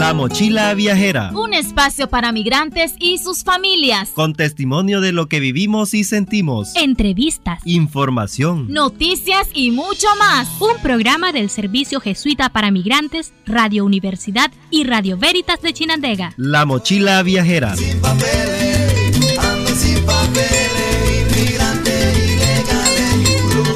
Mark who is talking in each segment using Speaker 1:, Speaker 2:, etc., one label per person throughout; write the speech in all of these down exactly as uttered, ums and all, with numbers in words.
Speaker 1: La Mochila Viajera.
Speaker 2: Un espacio para migrantes y sus familias.
Speaker 1: Con testimonio de lo que vivimos y sentimos.
Speaker 2: Entrevistas.
Speaker 1: Información.
Speaker 2: Noticias y mucho más.
Speaker 3: Un programa del Servicio Jesuita para Migrantes, Radio Universidad y Radio Veritas de Chinandega.
Speaker 1: La Mochila Viajera.
Speaker 4: Sin papeles, ando sin papeles, inmigrante ilegal en Yulú.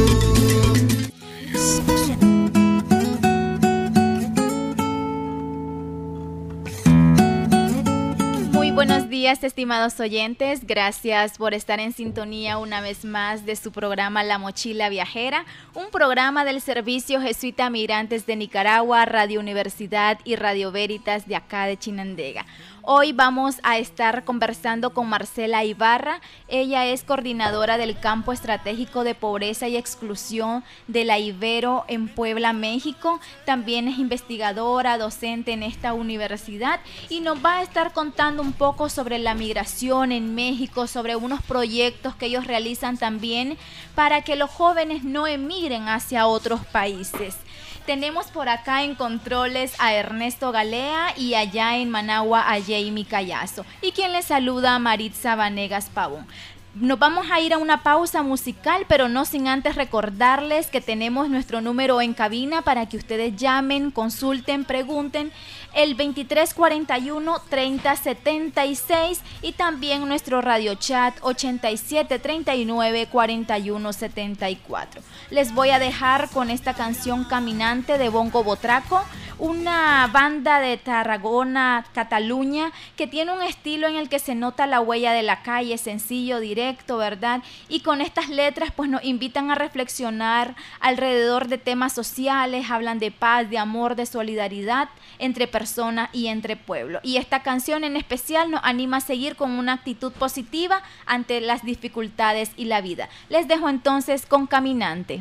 Speaker 5: Buenos días, estimados oyentes. Gracias por estar en sintonía una vez más de su programa La Mochila Viajera, un programa del Servicio Jesuita Migrantes de Nicaragua, Radio Universidad y Radio Veritas de acá de Chinandega. Hoy vamos a estar conversando con Marcela Ibarra. Ella es coordinadora del Campo Estratégico de Pobreza y Exclusión de la Ibero en Puebla, México. También es investigadora, docente en esta universidad y nos va a estar contando un poco sobre la migración en México, sobre unos proyectos que ellos realizan también para que los jóvenes no emigren hacia otros países. Tenemos por acá en controles a Ernesto Galea y allá en Managua a Jamie Callazo. Y quien les saluda a Maritza Vanegas Pavón. Nos vamos a ir a una pausa musical, pero no sin antes recordarles que tenemos nuestro número en cabina para que ustedes llamen, consulten, pregunten, el veintitrés cuarenta y uno treinta setenta y seis y también nuestro radio chat ochenta y siete treinta y nueve cuarenta y uno setenta y cuatro. Les voy a dejar con esta canción Caminante de Bongo Botraco, una banda de Tarragona, Cataluña, que tiene un estilo en el que se nota la huella de la calle, sencillo, directo, ¿verdad? Y con estas letras pues nos invitan a reflexionar alrededor de temas sociales, hablan de paz, de amor, de solidaridad entre personas y entre pueblos. Y esta canción en especial nos anima a seguir con una actitud positiva ante las dificultades y la vida. Les dejo entonces con Caminante.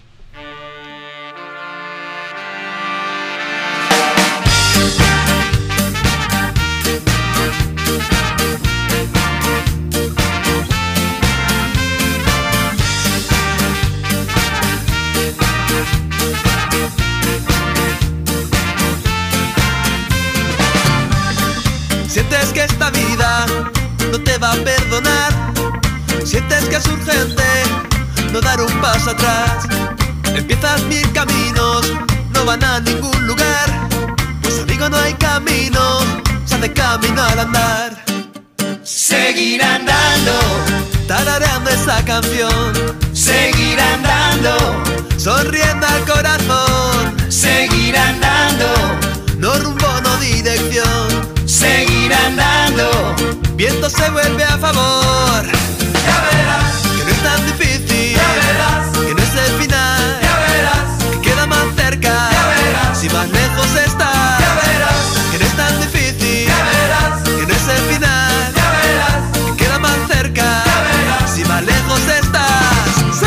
Speaker 4: Sientes que esta vida no te va a perdonar, sientes que es urgente no dar un paso atrás. Empiezas mil caminos, no van a ningún lugar, pues amigo no hay camino, se hace camino al andar. Seguir andando, tarareando esa canción, seguir andando, sonriendo al corazón, seguir andando, no rumbo, no dirección. Seguir andando, viento se vuelve a favor. Ya verás, que no es tan difícil. Ya verás, que no es el final. Ya verás, que queda más cerca. Ya verás, si más lejos está. Ya verás, que no es tan difícil. Ya verás, que no es el final. Ya verás, que queda más cerca. Ya verás, si más lejos estás. ¡Sí!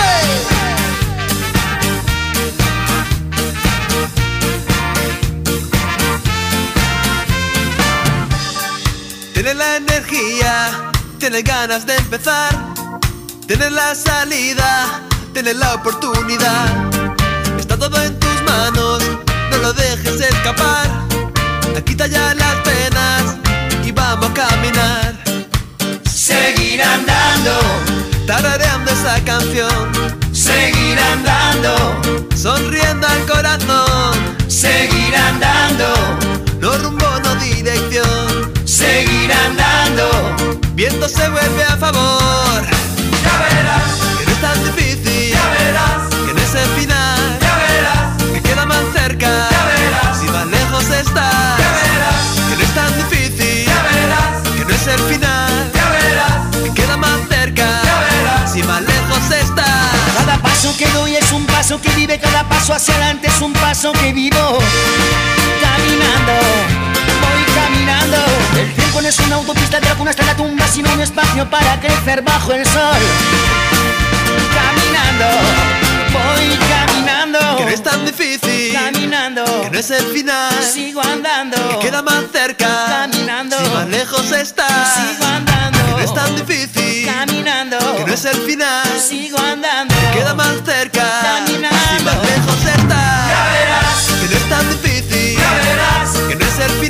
Speaker 4: Tienes la energía, tienes ganas de empezar, tienes la salida, tienes la oportunidad. Está todo en tus manos, no lo dejes escapar. Quita ya las penas y vamos a caminar. Seguir andando, tarareando esa canción. Seguir andando, sonriendo al corazón. Seguir andando, no rumbo, no dirección. Seguir andando, viento se vuelve a favor. Ya verás, que no es tan difícil. Ya verás, que no es el final. Ya verás, que queda más cerca. Ya verás, si más lejos está. Ya verás, que no es tan difícil. Ya verás, que no es el final. Ya verás, que queda más cerca. Ya verás, si más lejos está.
Speaker 6: Cada paso que doy es un paso que vive, cada paso hacia adelante es un paso que vivo. Caminando, voy caminando. El tiempo no es una autopista de la cuna hasta la tumba, sino un espacio para crecer bajo el sol. Caminando, voy caminando.
Speaker 4: Que no es tan difícil.
Speaker 6: Caminando,
Speaker 4: que no es el final.
Speaker 6: Sigo andando,
Speaker 4: que queda más cerca.
Speaker 6: Caminando,
Speaker 4: si más lejos está.
Speaker 6: Sigo andando,
Speaker 4: que no es tan difícil.
Speaker 6: Caminando,
Speaker 4: que no es el final.
Speaker 6: Sigo andando,
Speaker 4: que queda más cerca.
Speaker 6: Caminando,
Speaker 4: si más lejos está.
Speaker 6: Ya verás,
Speaker 4: que no es tan difícil.
Speaker 6: Ya verás,
Speaker 4: que no es el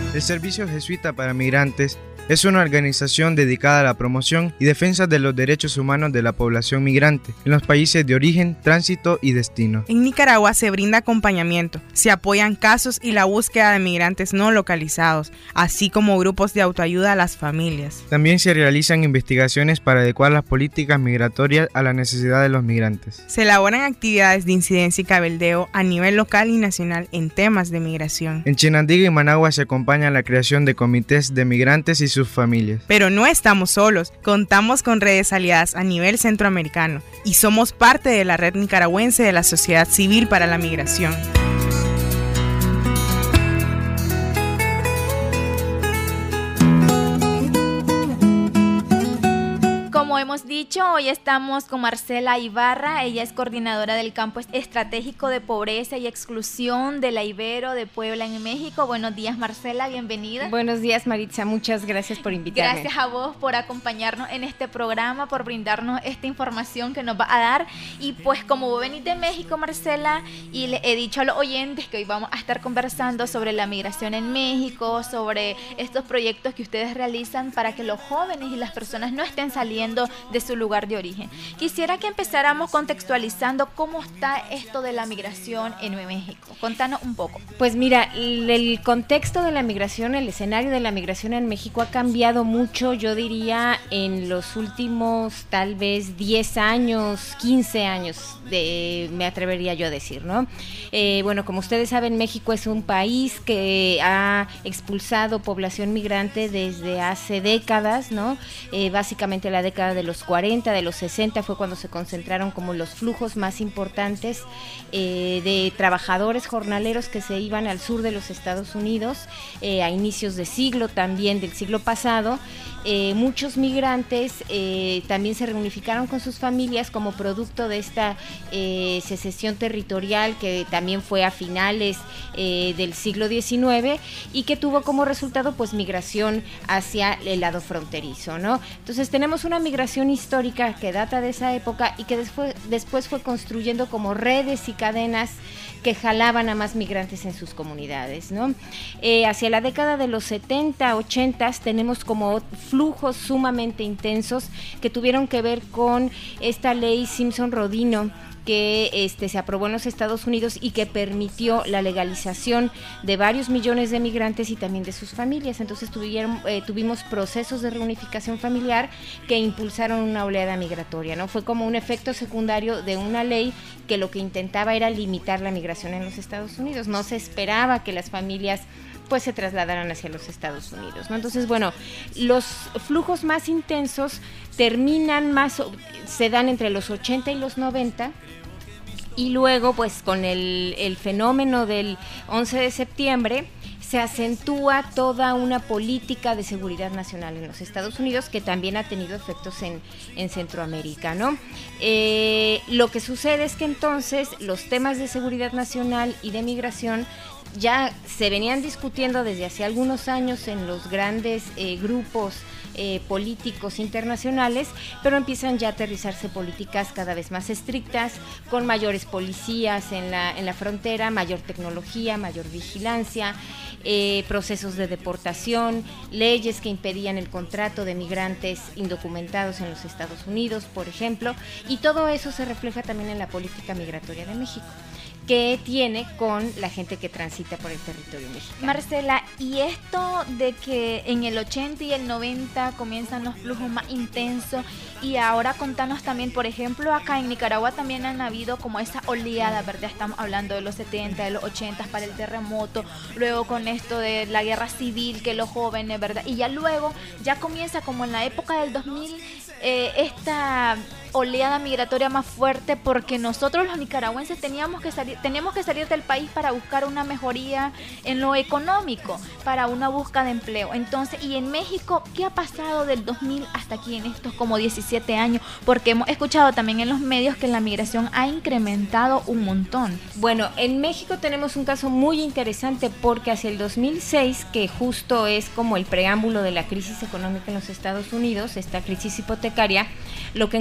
Speaker 7: El Servicio Jesuita para Migrantes es una organización dedicada a la promoción y defensa de los derechos humanos de la población migrante en los países de origen, tránsito y destino.
Speaker 8: En Nicaragua se brinda acompañamiento, se apoyan casos y la búsqueda de migrantes no localizados, así como grupos de autoayuda a las familias.
Speaker 7: También se realizan investigaciones para adecuar las políticas migratorias a la necesidad de los migrantes.
Speaker 8: Se elaboran actividades de incidencia y cabeldeo a nivel local y nacional en temas de migración.
Speaker 7: En Chinandega y Managua se acompaña la creación de comités de migrantes y sus familias.
Speaker 8: Pero no estamos solos, contamos con redes aliadas a nivel centroamericano y somos parte de la red nicaragüense de la sociedad civil para la migración.
Speaker 5: Como hemos dicho, hoy estamos con Marcela Ibarra, ella es coordinadora del Campo Estratégico de Pobreza y Exclusión de la Ibero de Puebla en México. Buenos días, Marcela, bienvenida.
Speaker 9: Buenos días, Maritza, muchas gracias por invitarme.
Speaker 5: Gracias a vos por acompañarnos en este programa, por brindarnos esta información que nos va a dar. Y pues como vos venís de México, Marcela, y le he dicho a los oyentes que hoy vamos a estar conversando sobre la migración en México, sobre estos proyectos que ustedes realizan para que los jóvenes y las personas no estén saliendo de su lugar de origen. Quisiera que empezáramos contextualizando cómo está esto de la migración en México. Contanos un poco.
Speaker 9: Pues mira, el contexto de la migración, el escenario de la migración en México ha cambiado mucho, yo diría, en los últimos tal vez diez años, quince años, de, me atrevería yo a decir, ¿no? Eh, bueno, como ustedes saben, México es un país que ha expulsado población migrante desde hace décadas, ¿no? Eh, básicamente la década de los cuarenta, de los sesenta fue cuando se concentraron como los flujos más importantes eh, de trabajadores jornaleros que se iban al sur de los Estados Unidos, eh, a inicios de siglo también del siglo pasado. Eh, muchos migrantes eh, también se reunificaron con sus familias como producto de esta eh, secesión territorial que también fue a finales eh, del siglo diecinueve y que tuvo como resultado pues migración hacia el lado fronterizo, ¿no? Entonces tenemos una migración histórica que data de esa época y que después, después fue construyendo como redes y cadenas que jalaban a más migrantes en sus comunidades, ¿no? Eh, hacia la década de los setenta, ochenta tenemos como flujos sumamente intensos que tuvieron que ver con esta ley Simpson-Rodino que este, se aprobó en los Estados Unidos y que permitió la legalización de varios millones de migrantes y también de sus familias. Entonces tuvieron, eh, tuvimos procesos de reunificación familiar que impulsaron una oleada migratoria, ¿no? Fue como un efecto secundario de una ley que lo que intentaba era limitar la migración en los Estados Unidos. No se esperaba que las familias pues se trasladaran hacia los Estados Unidos, ¿no? Entonces, bueno, los flujos más intensos terminan más, se dan entre los ochenta y los noventa, y luego pues con el, el fenómeno del once de septiembre se acentúa toda una política de seguridad nacional en los Estados Unidos que también ha tenido efectos en, en Centroamérica, ¿no? Eh, lo que sucede es que entonces los temas de seguridad nacional y de migración ya se venían discutiendo desde hace algunos años en los grandes eh, grupos eh, políticos internacionales, pero empiezan ya a aterrizarse políticas cada vez más estrictas, con mayores policías en la, en la frontera, mayor tecnología, mayor vigilancia, eh, procesos de deportación, leyes que impedían el contrato de migrantes indocumentados en los Estados Unidos, por ejemplo, y todo eso se refleja también en la política migratoria de México, que tiene con la gente que transita por el territorio mexicano.
Speaker 5: Marcela, y esto de que en el ochenta y el noventa comienzan los flujos más intensos, y ahora contanos también, por ejemplo, acá en Nicaragua también han habido como esa oleada, ¿verdad? Estamos hablando de los setenta, de los ochenta para el terremoto, luego con esto de la guerra civil, que los jóvenes, ¿verdad? Y ya luego, ya comienza como en la época del dos mil, eh, esta oleada migratoria más fuerte, porque nosotros los nicaragüenses teníamos que salir, tenemos que salir del país para buscar una mejoría en lo económico, para una búsqueda de empleo. Entonces, y en México, ¿qué ha pasado del dos mil hasta aquí en estos como diecisiete años? Porque hemos escuchado también en los medios que la migración ha incrementado un montón.
Speaker 9: Bueno, en México tenemos un caso muy interesante porque hacia el dos mil seis, que justo es como el preámbulo de la crisis económica en los Estados Unidos, esta crisis hipotecaria, lo que encontramos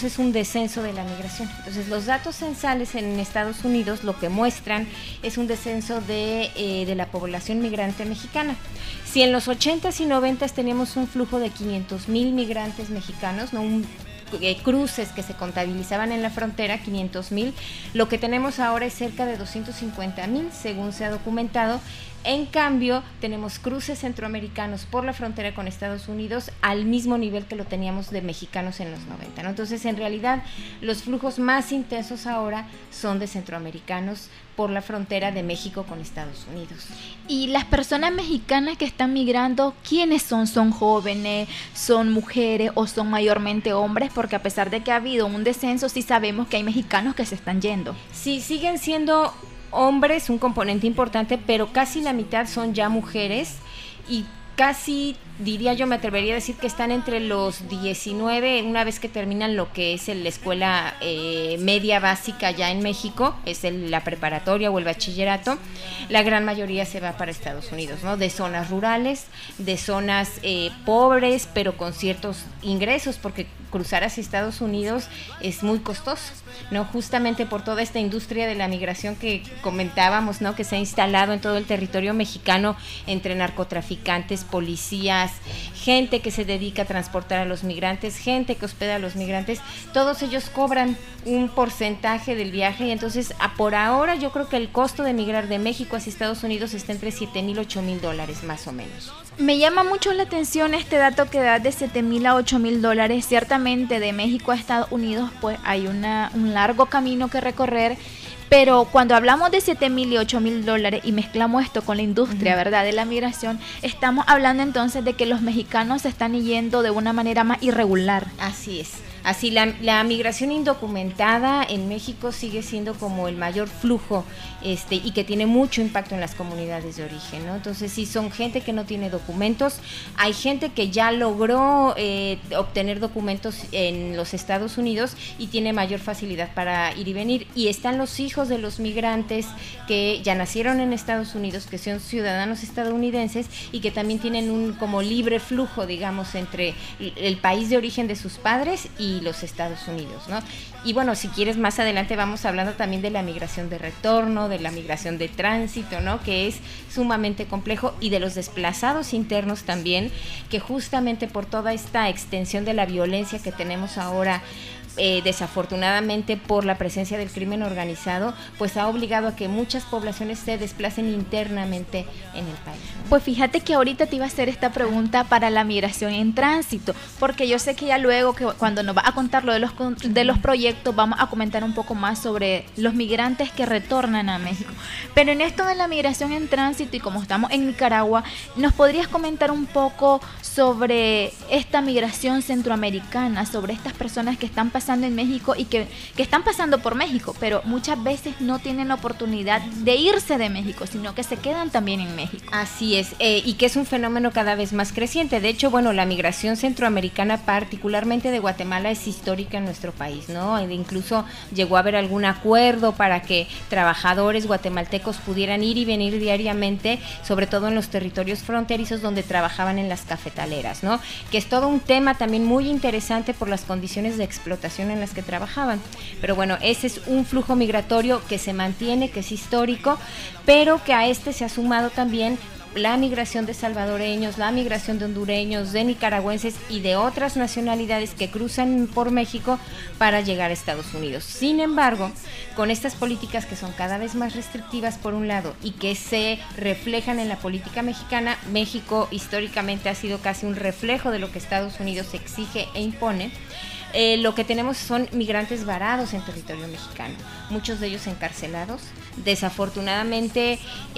Speaker 9: es un descenso de la migración. Entonces los datos censales en Estados Unidos lo que muestran es un descenso de, eh, de la población migrante mexicana. Si en los ochentas y noventas teníamos un flujo de quinientos mil migrantes mexicanos, ¿no? un Eh, cruces que se contabilizaban en la frontera, quinientos mil, lo que tenemos ahora es cerca de doscientos cincuenta mil, según se ha documentado. En cambio, tenemos cruces centroamericanos por la frontera con Estados Unidos al mismo nivel que lo teníamos de mexicanos en los noventa, ¿no? Entonces, en realidad, los flujos más intensos ahora son de centroamericanos por la frontera de México con Estados Unidos.
Speaker 5: Y las personas mexicanas que están migrando, ¿quiénes son? ¿Son jóvenes, son mujeres o son mayormente hombres? Porque a pesar de que ha habido un descenso, sí sabemos que hay mexicanos que se están yendo.
Speaker 9: Sí, siguen siendo hombres, un componente importante, pero casi la mitad son ya mujeres y casi, diría yo, me atrevería a decir que están entre los diecinueve, una vez que terminan lo que es la escuela eh, media básica ya en México, es el, la preparatoria o el bachillerato, la gran mayoría se va para Estados Unidos, ¿no? De zonas rurales, de zonas eh, pobres, pero con ciertos ingresos, porque cruzar hacia Estados Unidos es muy costoso, ¿no? Justamente por toda esta industria de la migración que comentábamos, ¿no? Que se ha instalado en todo el territorio mexicano entre narcotraficantes, policías, gente que se dedica a transportar a los migrantes, gente que hospeda a los migrantes, todos ellos cobran un porcentaje del viaje y entonces a por ahora yo creo que el costo de migrar de México hacia Estados Unidos está entre siete mil, ocho mil dólares más o menos.
Speaker 5: Me llama mucho la atención este dato que da de siete mil a ocho mil dólares. Ciertamente de México a Estados Unidos pues hay una, un largo camino que recorrer, pero cuando hablamos de siete mil y ocho mil dólares y mezclamos esto con la industria, uh-huh. ¿verdad?, de la migración, estamos hablando entonces de que los mexicanos se están yendo de una manera más irregular.
Speaker 9: Así es. Así, la, la migración indocumentada en México sigue siendo como el mayor flujo este, y que tiene mucho impacto en las comunidades de origen, ¿no? Entonces, sí, son gente que no tiene documentos, hay gente que ya logró eh, obtener documentos en los Estados Unidos y tiene mayor facilidad para ir y venir, y están los hijos de los migrantes que ya nacieron en Estados Unidos, que son ciudadanos estadounidenses y que también tienen un como libre flujo, digamos, entre el país de origen de sus padres y los Estados Unidos, ¿no? Y bueno, si quieres más adelante vamos hablando también de la migración de retorno, de la migración de tránsito, ¿no? Que es sumamente complejo, y de los desplazados internos también, que justamente por toda esta extensión de la violencia que tenemos ahora, Eh, desafortunadamente por la presencia del crimen organizado, pues ha obligado a que muchas poblaciones se desplacen internamente en el país, ¿no?
Speaker 5: Pues fíjate que ahorita te iba a hacer esta pregunta para la migración en tránsito, porque yo sé que ya luego que cuando nos va a contar lo de los, de los proyectos vamos a comentar un poco más sobre los migrantes que retornan a México, pero en esto de la migración en tránsito, y como estamos en Nicaragua, ¿nos podrías comentar un poco sobre esta migración centroamericana, sobre estas personas que están pasando en México y que, que están pasando por México, pero muchas veces no tienen la oportunidad de irse de México, sino que se quedan también en México?
Speaker 9: Así es, eh, y que es un fenómeno cada vez más creciente. De hecho, bueno, la migración centroamericana, particularmente de Guatemala, es histórica en nuestro país, ¿no? E incluso llegó a haber algún acuerdo para que trabajadores guatemaltecos pudieran ir y venir diariamente, sobre todo en los territorios fronterizos donde trabajaban en las cafetaleras, ¿no? Que es todo un tema también muy interesante por las condiciones de explotación en las que trabajaban. Pero bueno, ese es un flujo migratorio que se mantiene, que es histórico, pero que a este se ha sumado también la migración de salvadoreños, la migración de hondureños, de nicaragüenses y de otras nacionalidades que cruzan por México para llegar a Estados Unidos. Sin embargo, con estas políticas que son cada vez más restrictivas por un lado y que se reflejan en la política mexicana, México históricamente ha sido casi un reflejo de lo que Estados Unidos exige e impone. Eh, lo que tenemos son migrantes varados en territorio mexicano, muchos de ellos encarcelados. Desafortunadamente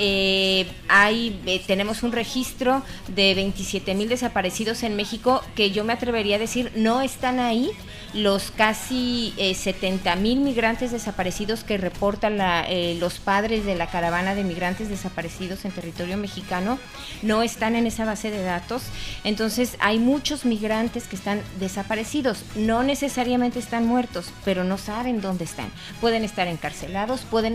Speaker 9: eh, hay eh, tenemos un registro de veintisiete mil desaparecidos en México, que yo me atrevería a decir no están ahí los casi eh, setenta mil migrantes desaparecidos que reportan la, eh, los padres de la caravana de migrantes desaparecidos en territorio mexicano, no están en esa base de datos. Entonces hay muchos migrantes que están desaparecidos, no necesariamente están muertos, pero no saben dónde están. Pueden estar encarcelados, pueden estar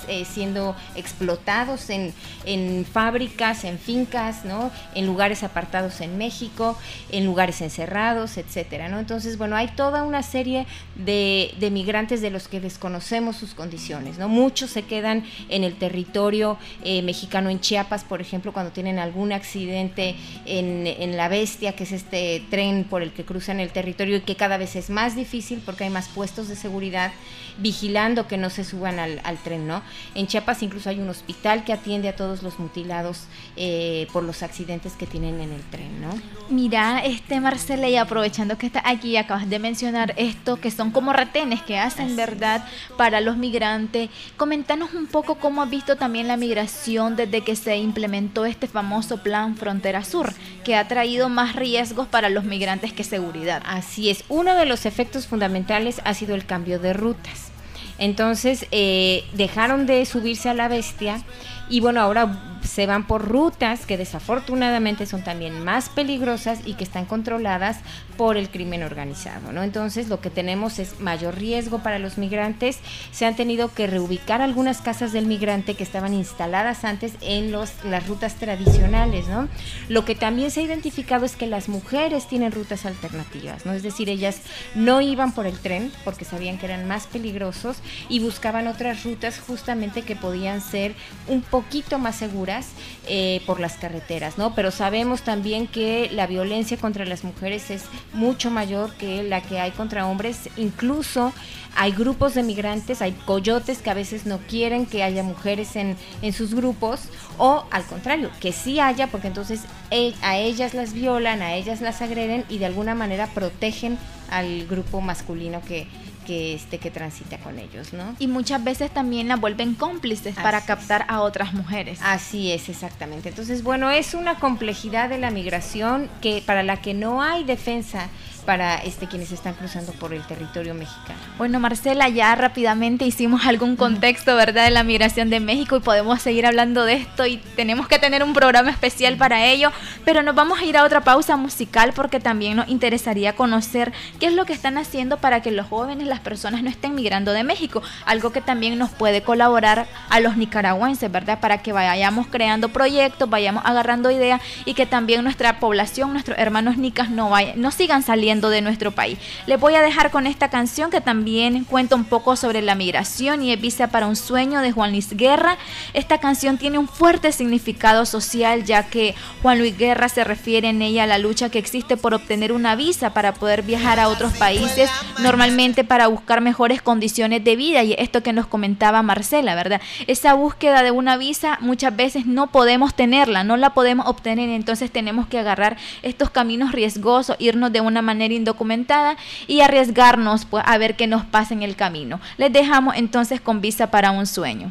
Speaker 9: eh, siendo explotados en, en fábricas, en fincas, ¿no? En lugares apartados en México, en lugares encerrados, etcétera, ¿no? Entonces, bueno, hay toda una serie de, de migrantes de los que desconocemos sus condiciones, ¿no? Muchos se quedan en el territorio eh, mexicano, en Chiapas, por ejemplo, cuando tienen algún accidente en, en La Bestia, que es este tren por el que cruzan el territorio y que cada vez es más difícil porque hay más puestos de seguridad vigilando que no se suban al, al tren, ¿no? En Chiapas incluso hay un hospital que atiende a todos los mutilados eh, por los accidentes que tienen en el tren, ¿no?
Speaker 5: Mira, este Marcela, y aprovechando que estás aquí, acabas de mencionar esto, que son como retenes que hacen, ¿verdad?, para los migrantes. Coméntanos un poco cómo has visto también la migración desde que se implementó este famoso plan Frontera Sur, que ha traído más riesgos para los migrantes que seguridad.
Speaker 9: Así es, uno de los efectos fundamentales ha sido el cambio de rutas. Entonces eh, dejaron de subirse a La Bestia y bueno, ahora se van por rutas que desafortunadamente son también más peligrosas y que están controladas por el crimen organizado, ¿no? Entonces lo que tenemos es mayor riesgo para los migrantes. Se han tenido que reubicar algunas casas del migrante que estaban instaladas antes en los, las rutas tradicionales, ¿no? Lo que también se ha identificado es que las mujeres tienen rutas alternativas, ¿no? Es decir, ellas no iban por el tren porque sabían que eran más peligrosos y buscaban otras rutas justamente que podían ser un poquito más seguras eh, por las carreteras, ¿no? Pero sabemos también que la violencia contra las mujeres es mucho mayor que la que hay contra hombres. Incluso hay grupos de migrantes, hay coyotes que a veces no quieren que haya mujeres en, en sus grupos, o al contrario, que sí haya, porque entonces eh, a ellas las violan, a ellas las agreden y de alguna manera protegen al grupo masculino que que este que transita con ellos, ¿no?
Speaker 5: Y muchas veces también la vuelven cómplices Así para captar es. a otras mujeres.
Speaker 9: Así es, exactamente. Entonces, bueno, es una complejidad de la migración que para la que no hay defensa para este quienes están cruzando por el territorio mexicano.
Speaker 5: Bueno, Marcela, ya rápidamente hicimos algún contexto, ¿verdad?, de la migración de México y podemos seguir hablando de esto y tenemos que tener un programa especial para ello, pero nos vamos a ir a otra pausa musical porque también nos interesaría conocer qué es lo que están haciendo para que los jóvenes, las personas no estén migrando de México, algo que también nos puede colaborar a los nicaragüenses, ¿verdad?, para que vayamos creando proyectos, vayamos agarrando ideas y que también nuestra población, nuestros hermanos nicas no, vaya, no sigan saliendo de nuestro país. Les voy a dejar con esta canción que también cuenta un poco sobre la migración y es Visa para un sueño de Juan Luis Guerra. Esta canción tiene un fuerte significado social ya que Juan Luis Guerra se refiere en ella a la lucha que existe por obtener una visa para poder viajar a otros países, normalmente para buscar mejores condiciones de vida, y esto que nos comentaba Marcela, ¿verdad? Esa búsqueda de una visa muchas veces no podemos tenerla, no la podemos obtener, entonces tenemos que agarrar estos caminos riesgosos, irnos de una manera indocumentada y arriesgarnos pues a ver qué nos pasa en el camino. Les dejamos entonces con Visa para un sueño.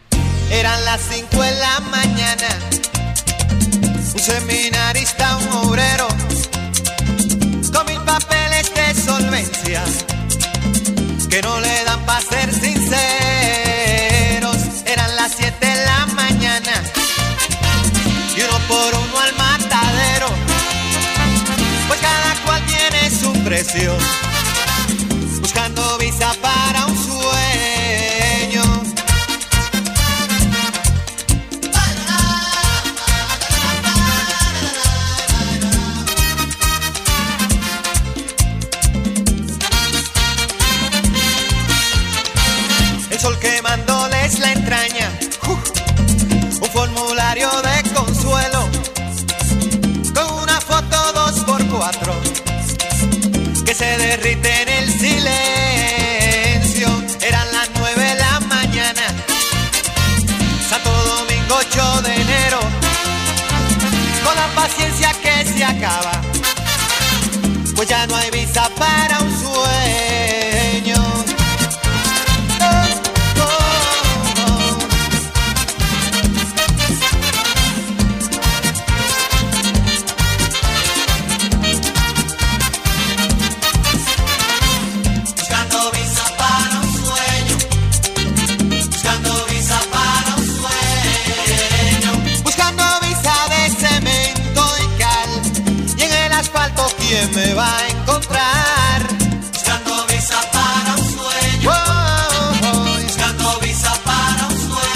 Speaker 4: Eran las cinco de la mañana, un seminarista, un obrero, con mil papeles de solvencia que no le dan para ser sinceros. Eran las siete de la mañana y uno por uno al matadero, pues cada cual tiene su precio, buscando visa para un sueño. El sol quemándoles la entraña, uh, un formulario de consuelo con una foto dos por cuatro que se derrite en el silencio. Eran las nueve de la mañana, Santo Domingo ocho de enero, con la paciencia que se acaba, pues ya no hay visa para un sueño. ¿Quién me va a encontrar? Buscando visa para un sueño. Oh, oh, oh. Buscando visa para un sueño.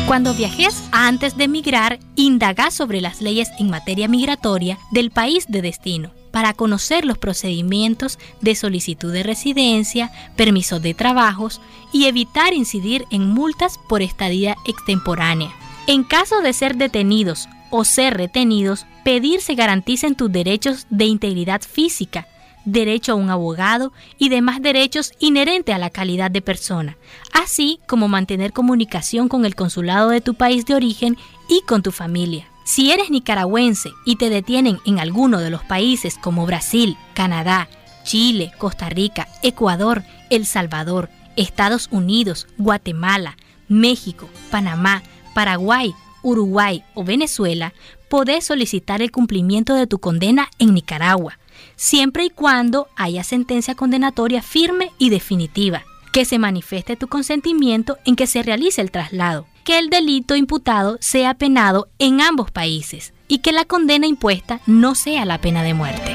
Speaker 3: Cuando viajes antes de emigrar, indaga sobre las leyes en materia migratoria del país de destino, para conocer los procedimientos de solicitud de residencia, permisos de trabajos y evitar incidir en multas por estadía extemporánea. En caso de ser detenidos o ser retenidos, pedir se garanticen tus derechos de integridad física, derecho a un abogado y demás derechos inherentes a la calidad de persona, así como mantener comunicación con el consulado de tu país de origen y con tu familia. Si eres nicaragüense y te detienen en alguno de los países como Brasil, Canadá, Chile, Costa Rica, Ecuador, El Salvador, Estados Unidos, Guatemala, México, Panamá, Paraguay, Uruguay o Venezuela, podés solicitar el cumplimiento de tu condena en Nicaragua, siempre y cuando haya sentencia condenatoria firme y definitiva, que se manifieste tu consentimiento en que se realice el traslado, que el delito imputado sea penado en ambos países y que la condena impuesta no sea la pena de muerte.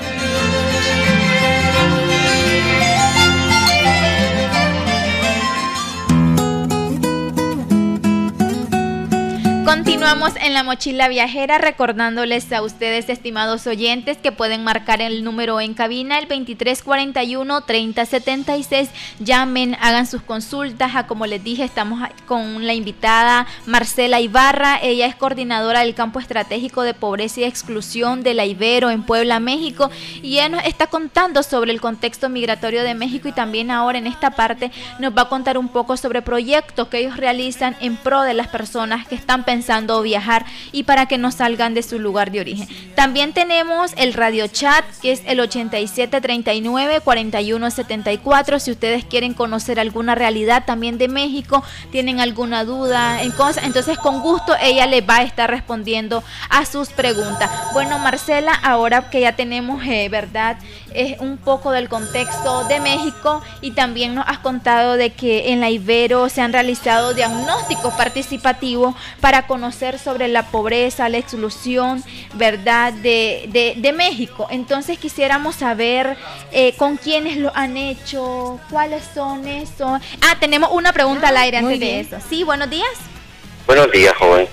Speaker 5: Continuamos en la mochila viajera, recordándoles a ustedes, estimados oyentes, que pueden marcar el número en cabina, el veintitrés cuarenta y uno, treinta setenta y seis. Llamen, hagan sus consultas. A, como les dije, estamos con la invitada Marcela Ibarra. Ella es coordinadora del campo estratégico de pobreza y exclusión de la Ibero en Puebla, México. Y ella nos está contando sobre el contexto migratorio de México, y también ahora en esta parte nos va a contar un poco sobre proyectos que ellos realizan en pro de las personas que están pensando pensando viajar y para que no salgan de su lugar de origen. También tenemos el radio chat, que es el ochenta y siete treinta y nueve, cuarenta y uno setenta y cuatro. Si ustedes quieren conocer alguna realidad también de México, tienen alguna duda en cosas, entonces con gusto ella les va a estar respondiendo a sus preguntas. Bueno, Marcela, ahora que ya tenemos, eh, verdad, es un poco del contexto de México, y también nos has contado de que en la Ibero se han realizado diagnósticos participativos para conocer sobre la pobreza, la exclusión, verdad, de, de, de México. Entonces quisiéramos saber eh, con quiénes lo han hecho, cuáles son esos. Ah, tenemos una pregunta ah, al aire antes de eso. Sí, buenos días.
Speaker 10: Buenos días, joven.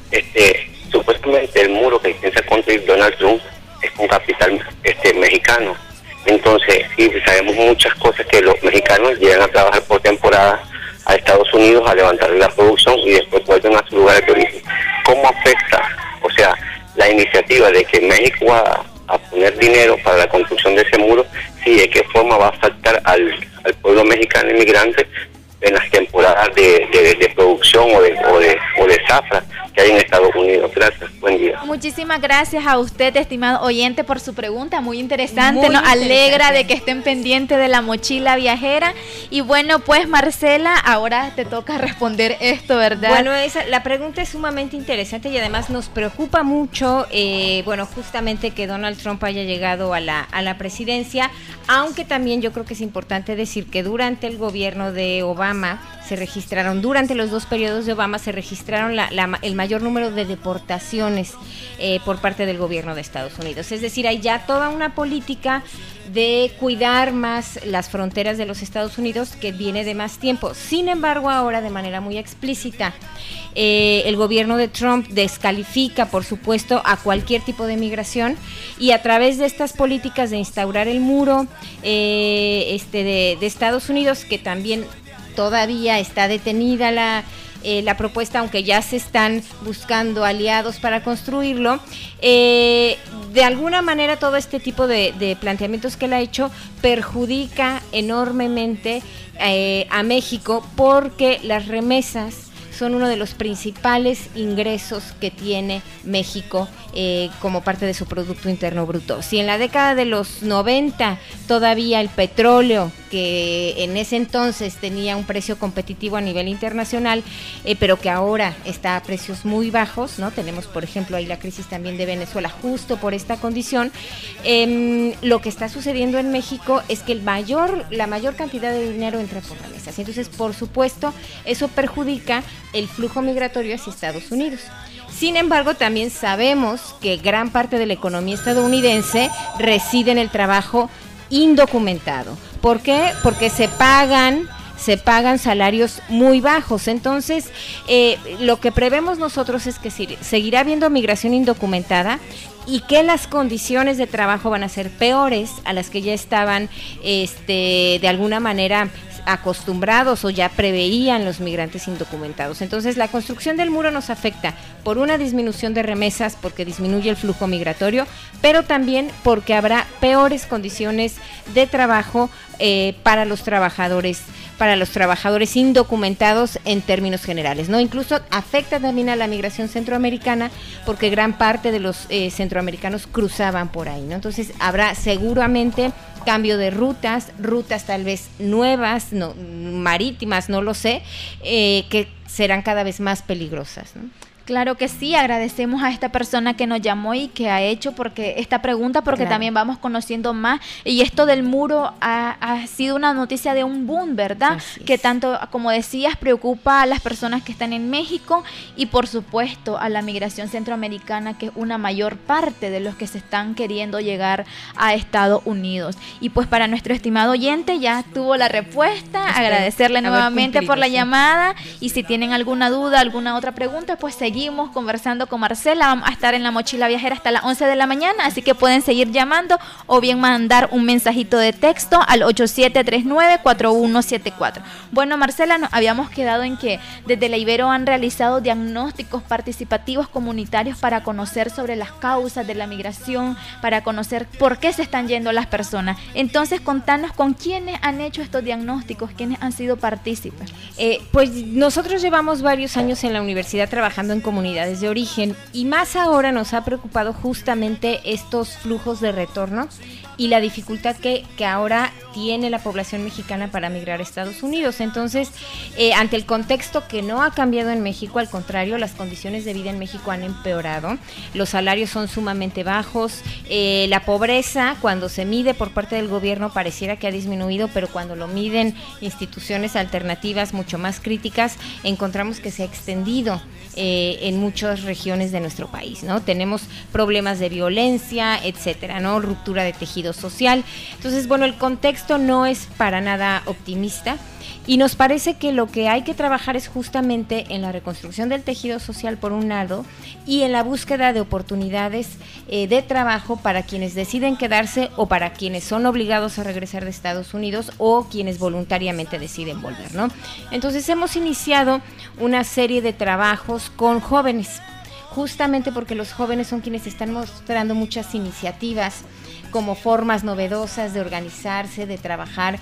Speaker 10: Este, supuestamente el muro que piensa construir Donald Trump es un capital este, mexicano. Entonces, y sabemos muchas cosas, que los mexicanos llegan a trabajar por temporada a Estados Unidos a levantar la producción y después vuelven a su lugar de origen. ¿Cómo afecta, o sea, la iniciativa de que México va a poner dinero para la construcción de ese muro? Sí, ¿de qué forma va a afectar al, al pueblo mexicano inmigrante en las temporadas de, de, de producción o de, o de, o de zafra que hay en Estados Unidos? Gracias, buen día.
Speaker 5: Muchísimas gracias a usted, estimado oyente, por su pregunta, muy interesante,
Speaker 9: muy
Speaker 5: nos
Speaker 9: interesante.
Speaker 5: alegra de que estén pendientes de la mochila viajera. Y bueno, pues Marcela, ahora te toca responder esto, ¿verdad?
Speaker 9: Bueno, esa, la pregunta es sumamente interesante y además nos preocupa mucho, eh, bueno, justamente que Donald Trump haya llegado a la, a la presidencia, aunque también yo creo que es importante decir que durante el gobierno de Obama se registraron, durante los dos periodos de Obama se registraron la, la, el mayor número de deportaciones eh, por parte del gobierno de Estados Unidos. Es decir, hay ya toda una política de cuidar más las fronteras de los Estados Unidos que viene de más tiempo. Sin embargo, ahora de manera muy explícita, eh, el gobierno de Trump descalifica, por supuesto, a cualquier tipo de migración, y a través de estas políticas de instaurar el muro eh, este de, de Estados Unidos, que también todavía está detenida la, eh, la propuesta, aunque ya se están buscando aliados para construirlo, eh, de alguna manera todo este tipo de, de planteamientos que él ha hecho perjudica enormemente eh, a México, porque las remesas son uno de los principales ingresos que tiene México eh, como parte de su Producto Interno Bruto. Si en la década de los noventa todavía el petróleo, que en ese entonces tenía un precio competitivo a nivel internacional, eh, pero que ahora está a precios muy bajos, ¿no? Tenemos, por ejemplo, ahí la crisis también de Venezuela justo por esta condición. Eh, lo que está sucediendo en México es que el mayor, la mayor cantidad de dinero entra por remesas. Entonces, por supuesto, eso perjudica el flujo migratorio hacia Estados Unidos. Sin embargo, también sabemos que gran parte de la economía estadounidense reside en el trabajo indocumentado. ¿Por qué? Porque se pagan se pagan salarios muy bajos. Entonces, eh, lo que prevemos nosotros es que seguirá habiendo migración indocumentada y que las condiciones de trabajo van a ser peores a las que ya estaban este, de alguna manera acostumbrados o ya preveían los migrantes indocumentados. Entonces, la construcción del muro nos afecta por una disminución de remesas, porque disminuye el flujo migratorio, pero también porque habrá peores condiciones de trabajo eh, para los trabajadores para los trabajadores indocumentados en términos generales, ¿no? Incluso afecta también a la migración centroamericana, porque gran parte de los eh, centroamericanos cruzaban por ahí, ¿no? Entonces habrá seguramente cambio de rutas, rutas tal vez nuevas, no, marítimas, no lo sé, eh, que serán cada vez más peligrosas, ¿no?
Speaker 5: Claro que sí, agradecemos a esta persona que nos llamó y que ha hecho porque esta pregunta, porque claro, también vamos conociendo más, y esto del muro ha, ha sido una noticia de un boom, ¿verdad? Que tanto, como decías, preocupa a las personas que están en México y por supuesto a la migración centroamericana, que es una mayor parte de los que se están queriendo llegar a Estados Unidos. Y pues para nuestro estimado oyente ya tuvo la respuesta, este, agradecerle nuevamente cumplido, por la sí. llamada, y si tienen alguna duda, alguna otra pregunta, pues seguimos Seguimos conversando con Marcela. Vamos a estar en La Mochila Viajera hasta las once de la mañana, así que pueden seguir llamando o bien mandar un mensajito de texto al ocho siete tres nueve, cuatro uno siete cuatro. Bueno, Marcela, nos habíamos quedado en que desde la Ibero han realizado diagnósticos participativos comunitarios para conocer sobre las causas de la migración, para conocer por qué se están yendo las personas. Entonces, contanos con quiénes han hecho estos diagnósticos, quiénes han sido partícipes.
Speaker 9: Eh, pues nosotros llevamos varios años en la universidad trabajando en comunidades de origen, y más ahora nos ha preocupado justamente estos flujos de retorno y la dificultad que, que ahora tiene la población mexicana para migrar a Estados Unidos. Entonces, eh, ante el contexto que no ha cambiado en México, al contrario, las condiciones de vida en México han empeorado, los salarios son sumamente bajos, eh, la pobreza, cuando se mide por parte del gobierno, pareciera que ha disminuido, pero cuando lo miden instituciones alternativas mucho más críticas, encontramos que se ha extendido eh, en muchas regiones de nuestro país, ¿no? Tenemos problemas de violencia, etcétera, ¿no? Ruptura de tejido social. Entonces, bueno, el contexto no es para nada optimista, y nos parece que lo que hay que trabajar es justamente en la reconstrucción del tejido social por un lado, y en la búsqueda de oportunidades eh, de trabajo para quienes deciden quedarse o para quienes son obligados a regresar de Estados Unidos o quienes voluntariamente deciden volver, ¿no? Entonces hemos iniciado una serie de trabajos con jóvenes, justamente porque los jóvenes son quienes están mostrando muchas iniciativas como formas novedosas de organizarse, de trabajar.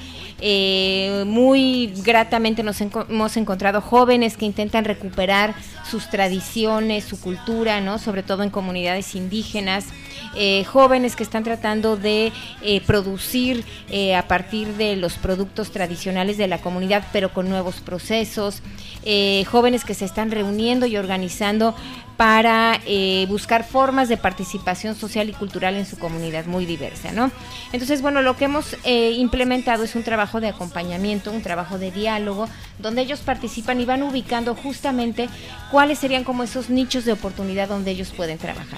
Speaker 9: Eh, muy gratamente nos enco- hemos encontrado jóvenes que intentan recuperar sus tradiciones, su cultura, ¿no? Sobre todo en comunidades indígenas. Eh, jóvenes que están tratando de eh, producir eh, a partir de los productos tradicionales de la comunidad, pero con nuevos procesos. Eh, jóvenes que se están reuniendo y organizando para eh, buscar formas de participación social y cultural en su comunidad muy diversa, ¿no? Entonces, bueno, lo que hemos eh, implementado es un trabajo de acompañamiento, un trabajo de diálogo, donde ellos participan y van ubicando justamente cuáles serían como esos nichos de oportunidad donde ellos pueden trabajar.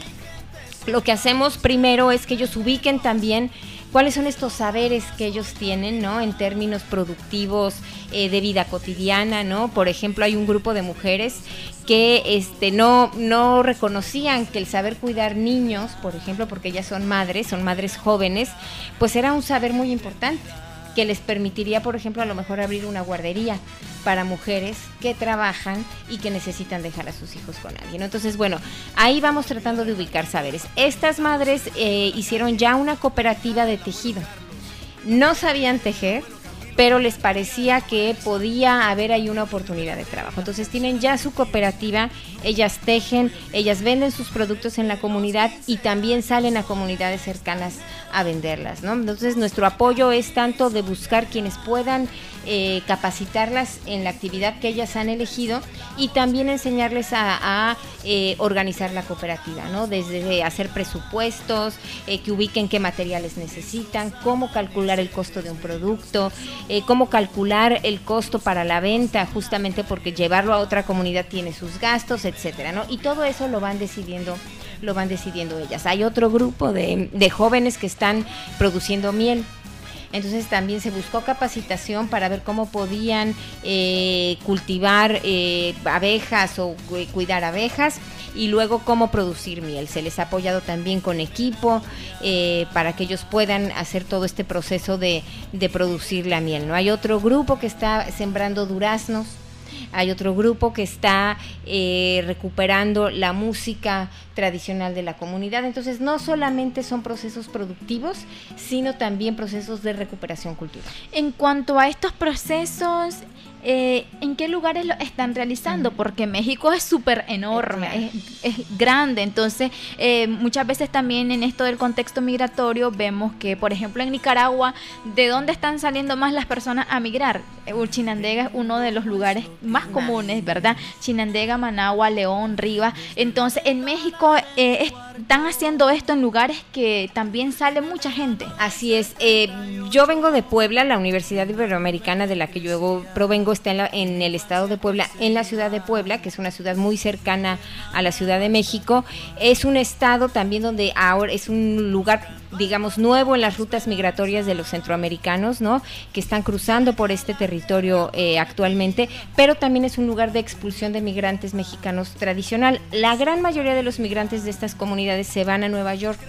Speaker 9: Lo que hacemos primero es que ellos ubiquen también cuáles son estos saberes que ellos tienen, ¿no? En términos productivos, eh, de vida cotidiana, ¿no? Por ejemplo, hay un grupo de mujeres que este, no, no reconocían que el saber cuidar niños, por ejemplo, porque ellas son madres, son madres jóvenes, pues era un saber muy importante, que les permitiría, por ejemplo, a lo mejor abrir una guardería para mujeres que trabajan y que necesitan dejar a sus hijos con alguien. Entonces, bueno, ahí vamos tratando de ubicar saberes. Estas madres eh, hicieron ya una cooperativa de tejido. No sabían tejer, pero les parecía que podía haber ahí una oportunidad de trabajo. Entonces tienen ya su cooperativa, ellas tejen, ellas venden sus productos en la comunidad y también salen a comunidades cercanas a venderlas, ¿no? Entonces nuestro apoyo es tanto de buscar quienes puedan eh, capacitarlas en la actividad que ellas han elegido y también enseñarles a, a eh, organizar la cooperativa, ¿no? Desde hacer presupuestos, eh, que ubiquen qué materiales necesitan, cómo calcular el costo de un producto, Eh, cómo calcular el costo para la venta, justamente porque llevarlo a otra comunidad tiene sus gastos, etcétera, ¿no? Y todo eso lo van decidiendo, lo van decidiendo ellas. Hay otro grupo de, de jóvenes que están produciendo miel. Entonces también se buscó capacitación para ver cómo podían eh, cultivar eh, abejas o eh, cuidar abejas, y luego cómo producir miel. Se les ha apoyado también con equipo eh, para que ellos puedan hacer todo este proceso de, de producir la miel, ¿no? Hay otro grupo que está sembrando duraznos, hay otro grupo que está eh, recuperando la música tradicional de la comunidad. Entonces no solamente son procesos productivos, sino también procesos de recuperación cultural.
Speaker 5: En cuanto a estos procesos, Eh, ¿en qué lugares lo están realizando? Porque México es súper enorme, es, es grande, entonces eh, muchas veces también en esto del contexto migratorio vemos que, por ejemplo, en Nicaragua, ¿de dónde están saliendo más las personas a migrar? Chinandega es uno de los lugares más comunes, ¿verdad? Chinandega, Managua, León, Rivas. Entonces, en México eh, están haciendo esto en lugares que también sale mucha gente.
Speaker 9: Así es. Eh, yo vengo de Puebla, la Universidad Iberoamericana de la que yo provengo está en, la, en el estado de Puebla, en la ciudad de Puebla, que es una ciudad muy cercana a la Ciudad de México. Es un estado también donde ahora es un lugar, digamos, nuevo en las rutas migratorias de los centroamericanos, ¿no? Que están cruzando por este territorio eh, actualmente, pero también es un lugar de expulsión de migrantes mexicanos tradicional. La gran mayoría de los migrantes de estas comunidades se van a Nueva York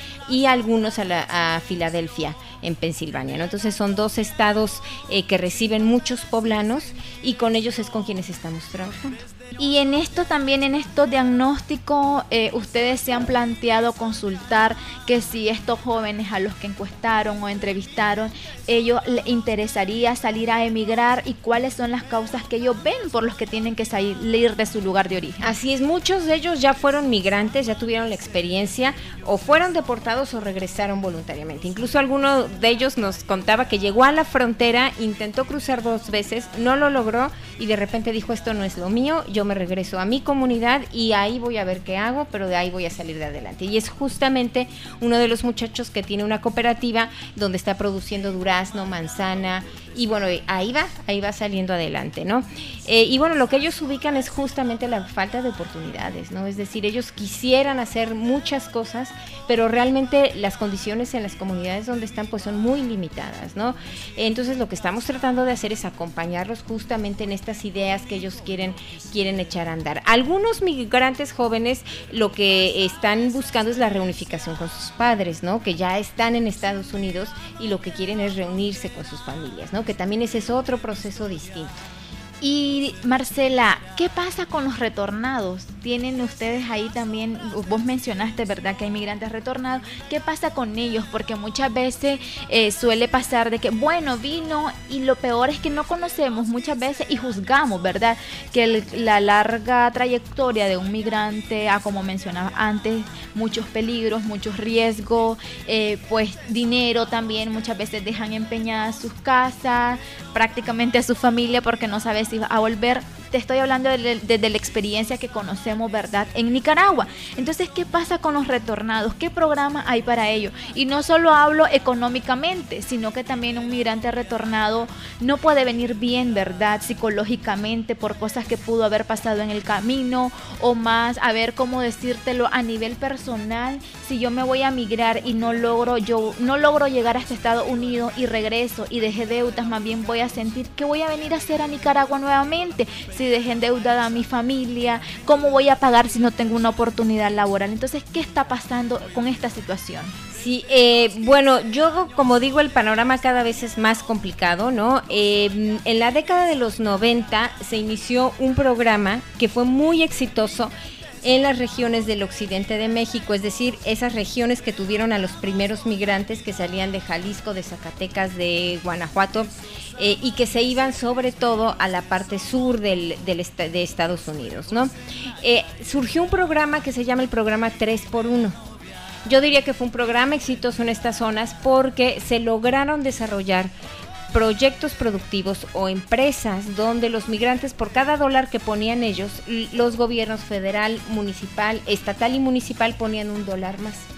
Speaker 9: y algunos a, la, a Filadelfia, en Pensilvania, ¿no? Entonces son dos estados eh, que reciben muchos poblanos y con ellos es con quienes estamos trabajando.
Speaker 5: Y en esto también, en estos diagnósticos, eh, ustedes se han planteado consultar que si estos jóvenes a los que encuestaron o entrevistaron, ellos les interesaría salir a emigrar y cuáles son las causas que ellos ven por los que tienen que salir de su lugar de origen.
Speaker 9: Así es, muchos de ellos ya fueron migrantes, ya tuvieron la experiencia, o fueron deportados o regresaron voluntariamente. Incluso alguno de ellos nos contaba que llegó a la frontera, intentó cruzar dos veces, no lo logró y de repente dijo: esto no es lo mío, yo me regreso a mi comunidad y ahí voy a ver qué hago, pero de ahí voy a salir de adelante. Y es justamente uno de los muchachos que tiene una cooperativa donde está produciendo durazno, manzana, y bueno, ahí va, ahí va saliendo adelante, ¿no? Eh, y bueno, lo que ellos ubican es justamente la falta de oportunidades, ¿no? Es decir, ellos quisieran hacer muchas cosas, pero realmente las condiciones en las comunidades donde están pues son muy limitadas, ¿no? Entonces lo que estamos tratando de hacer es acompañarlos justamente en estas ideas que ellos quieren, quieren echar a andar. Algunos migrantes jóvenes lo que están buscando es la reunificación con sus padres, ¿no? Que ya están en Estados Unidos y lo que quieren es reunirse con sus familias, ¿no? Que también ese es otro proceso distinto.
Speaker 5: Y Marcela, ¿qué pasa con los retornados? ¿Tienen ustedes ahí también, vos mencionaste, ¿verdad?, que hay migrantes retornados? ¿Qué pasa con ellos? Porque muchas veces eh, suele pasar de que, bueno, vino y lo peor es que no conocemos muchas veces y juzgamos, ¿verdad?, que el, la larga trayectoria de un migrante, a como mencionaba antes, muchos peligros, muchos riesgos, eh, pues dinero también, muchas veces dejan empeñadas sus casas, prácticamente a su familia porque no sabe si va a volver. Te estoy hablando desde de, de la experiencia que conocemos, ¿verdad?, en Nicaragua. Entonces, ¿qué pasa con los retornados? ¿Qué programa hay para ello? Y no solo hablo económicamente, sino que también un migrante retornado no puede venir bien, ¿verdad?, psicológicamente, por cosas que pudo haber pasado en el camino, o más, a ver cómo decírtelo a nivel personal. Si yo me voy a migrar y no logro, yo no logro llegar hasta Estados Unidos y regreso y dejé deudas, más bien voy a sentir que voy a venir a hacer a Nicaragua nuevamente. Si dejé endeudada a mi familia, ¿cómo voy a pagar si no tengo una oportunidad laboral? Entonces, ¿qué está pasando con esta situación?
Speaker 9: Sí, eh, bueno, yo como digo, el panorama cada vez es más complicado, ¿no? Eh, en la década de los noventa se inició un programa que fue muy exitoso en las regiones del occidente de México, es decir, esas regiones que tuvieron a los primeros migrantes que salían de Jalisco, de Zacatecas, de Guanajuato, eh, y que se iban sobre todo a la parte sur del, del est- de Estados Unidos, ¿no? Eh, surgió un programa que se llama el programa tres por uno. Yo diría que fue un programa exitoso en estas zonas porque se lograron desarrollar proyectos productivos o empresas donde los migrantes, por cada dólar que ponían ellos, los gobiernos federal, municipal, estatal y municipal ponían un dólar más.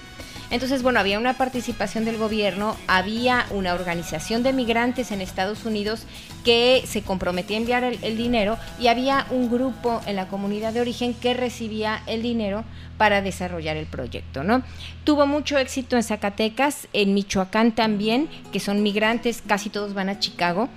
Speaker 9: Entonces, bueno, había una participación del gobierno, había una organización de migrantes en Estados Unidos que se comprometía a enviar el, el dinero, y había un grupo en la comunidad de origen que recibía el dinero para desarrollar el proyecto, ¿no? Tuvo mucho éxito en Zacatecas, en Michoacán también, que son migrantes, casi todos van a Chicago.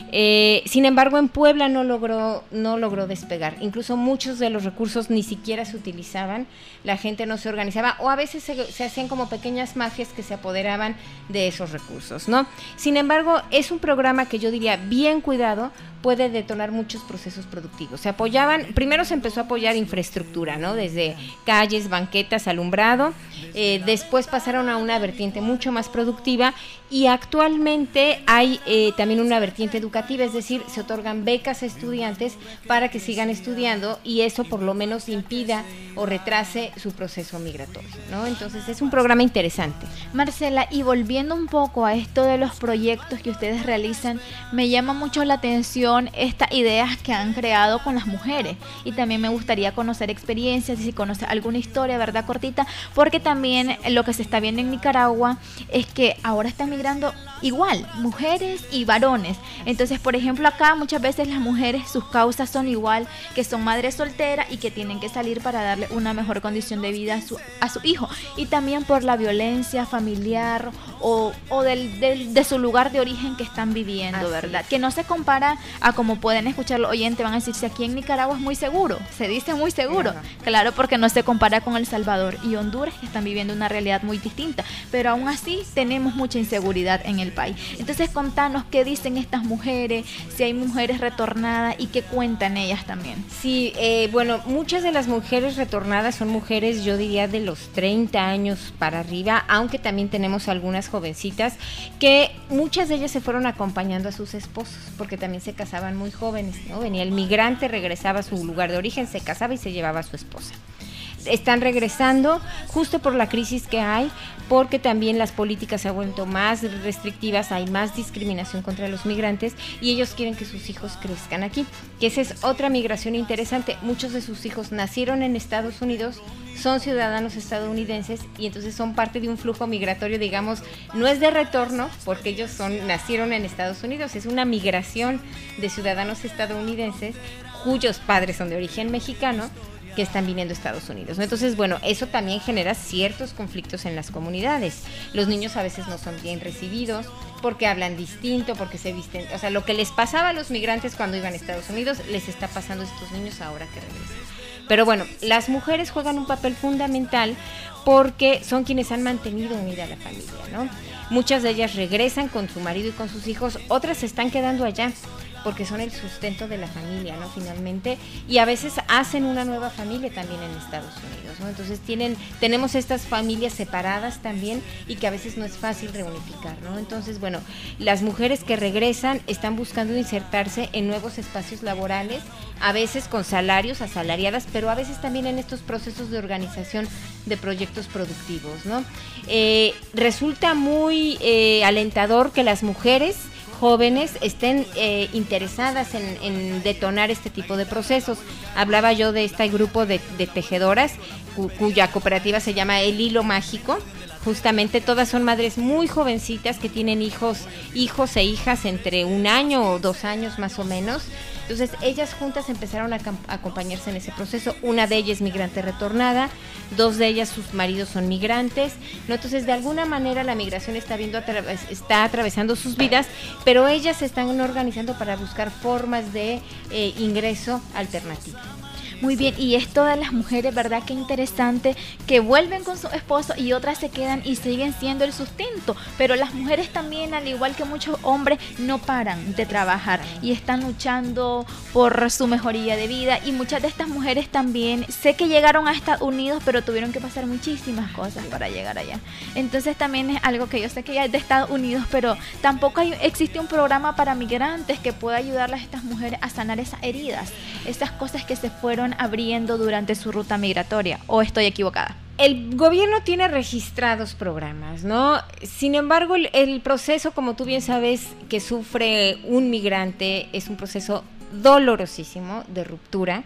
Speaker 9: Eh, sin embargo, en Puebla no logró, no logró despegar. Incluso muchos de los recursos ni siquiera se utilizaban, la gente no se organizaba, o a veces se, se hacían como pequeñas mafias que se apoderaban de esos recursos, ¿no? Sin embargo, es un programa que yo diría bien cuidado, puede detonar muchos procesos productivos. Se apoyaban, primero se empezó a apoyar infraestructura, ¿no? Desde calles, banquetas, alumbrado, eh, después pasaron a una vertiente mucho más productiva, y actualmente hay eh, también una vertiente educativa, es decir, se otorgan becas a estudiantes para que sigan estudiando, y eso por lo menos impida o retrase su proceso migratorio, ¿no? Entonces es un programa interesante.
Speaker 5: Marcela, y volviendo un poco a esto de los proyectos que ustedes realizan, me llama mucho la atención estas ideas que han creado con las mujeres, y también me gustaría conocer experiencias y si conoce alguna historia, ¿verdad? Cortita, porque también lo que se está viendo en Nicaragua es que ahora están migrando igual, mujeres y varones. Entonces, por ejemplo, acá muchas veces las mujeres, sus causas son igual, que son madres solteras y que tienen que salir para darle una mejor condición de vida a su, a su hijo, y también por la violencia familiar o, o del, del, de su lugar de origen que están viviendo. Así, ¿verdad? Que no se compara a como pueden escuchar los oyentes, van a decir, si aquí en Nicaragua es muy seguro, se dice muy seguro, claro, claro, porque no se compara con El Salvador y Honduras, que están viviendo una realidad muy distinta, pero aún así tenemos mucha inseguridad en el país. Entonces, contanos qué dicen estas mujeres, si hay mujeres retornadas y qué cuentan ellas también.
Speaker 9: Sí, eh, bueno, muchas de las mujeres retornadas son mujeres, yo diría, de los treinta años para arriba, aunque también tenemos algunas jovencitas que muchas de ellas se fueron acompañando a sus esposos, porque también se casaban muy jóvenes, ¿no? Venía el migrante, regresaba a su lugar de origen, se casaba y se llevaba a su esposa. Están regresando justo por la crisis que hay, porque también las políticas se han vuelto más restrictivas, hay más discriminación contra los migrantes, y ellos quieren que sus hijos crezcan aquí, que esa es otra migración interesante. Muchos de sus hijos nacieron en Estados Unidos, son ciudadanos estadounidenses, y entonces son parte de un flujo migratorio, digamos, no es de retorno, porque ellos son nacieron en Estados Unidos, es una migración de ciudadanos estadounidenses cuyos padres son de origen mexicano, que están viniendo a Estados Unidos, ¿no? Entonces, bueno, eso también genera ciertos conflictos en las comunidades. Los niños a veces no son bien recibidos porque hablan distinto, porque se visten, o sea, lo que les pasaba a los migrantes cuando iban a Estados Unidos, les está pasando a estos niños ahora que regresan. Pero bueno, las mujeres juegan un papel fundamental porque son quienes han mantenido unida a la familia, ¿no? Muchas de ellas regresan con su marido y con sus hijos, otras se están quedando allá porque son el sustento de la familia, ¿no? Finalmente, y a veces hacen una nueva familia también en Estados Unidos, ¿no? Entonces tienen, tenemos estas familias separadas también, y que a veces no es fácil reunificar, ¿no? Entonces, bueno, las mujeres que regresan están buscando insertarse en nuevos espacios laborales, a veces con salarios asalariadas, pero a veces también en estos procesos de organización de proyectos productivos, ¿no? Eh, resulta muy eh, alentador que las mujeres jóvenes estén eh, interesadas en, en detonar este tipo de procesos. Hablaba yo de este grupo de, de tejedoras cu, cuya cooperativa se llama El Hilo Mágico. Justamente todas son madres muy jovencitas que tienen hijos, hijos e hijas entre un año o dos años más o menos. Entonces ellas juntas empezaron a, a acompañarse en ese proceso. Una de ellas es migrante retornada, dos de ellas sus maridos son migrantes, ¿no? Entonces de alguna manera la migración está viendo atra- está atravesando sus vidas, pero ellas se están organizando para buscar formas de eh, ingreso alternativo.
Speaker 5: Muy bien, y esto de las mujeres, ¿verdad? Qué interesante, que vuelven con su esposo y otras se quedan y siguen siendo el sustento, pero las mujeres también, al igual que muchos hombres, no paran de trabajar y están luchando por su mejoría de vida, y muchas de estas mujeres también, sé que llegaron a Estados Unidos, pero tuvieron que pasar muchísimas cosas para llegar allá. Entonces también es algo que yo sé que ya es de Estados Unidos, pero tampoco hay, existe un programa para migrantes que pueda ayudarlas a estas mujeres a sanar esas heridas, esas cosas que se fueron abriendo durante su ruta migratoria, ¿o estoy equivocada?
Speaker 9: El gobierno tiene registrados programas, ¿no? Sin embargo, el, el proceso, como tú bien sabes, que sufre un migrante es un proceso dolorosísimo de ruptura.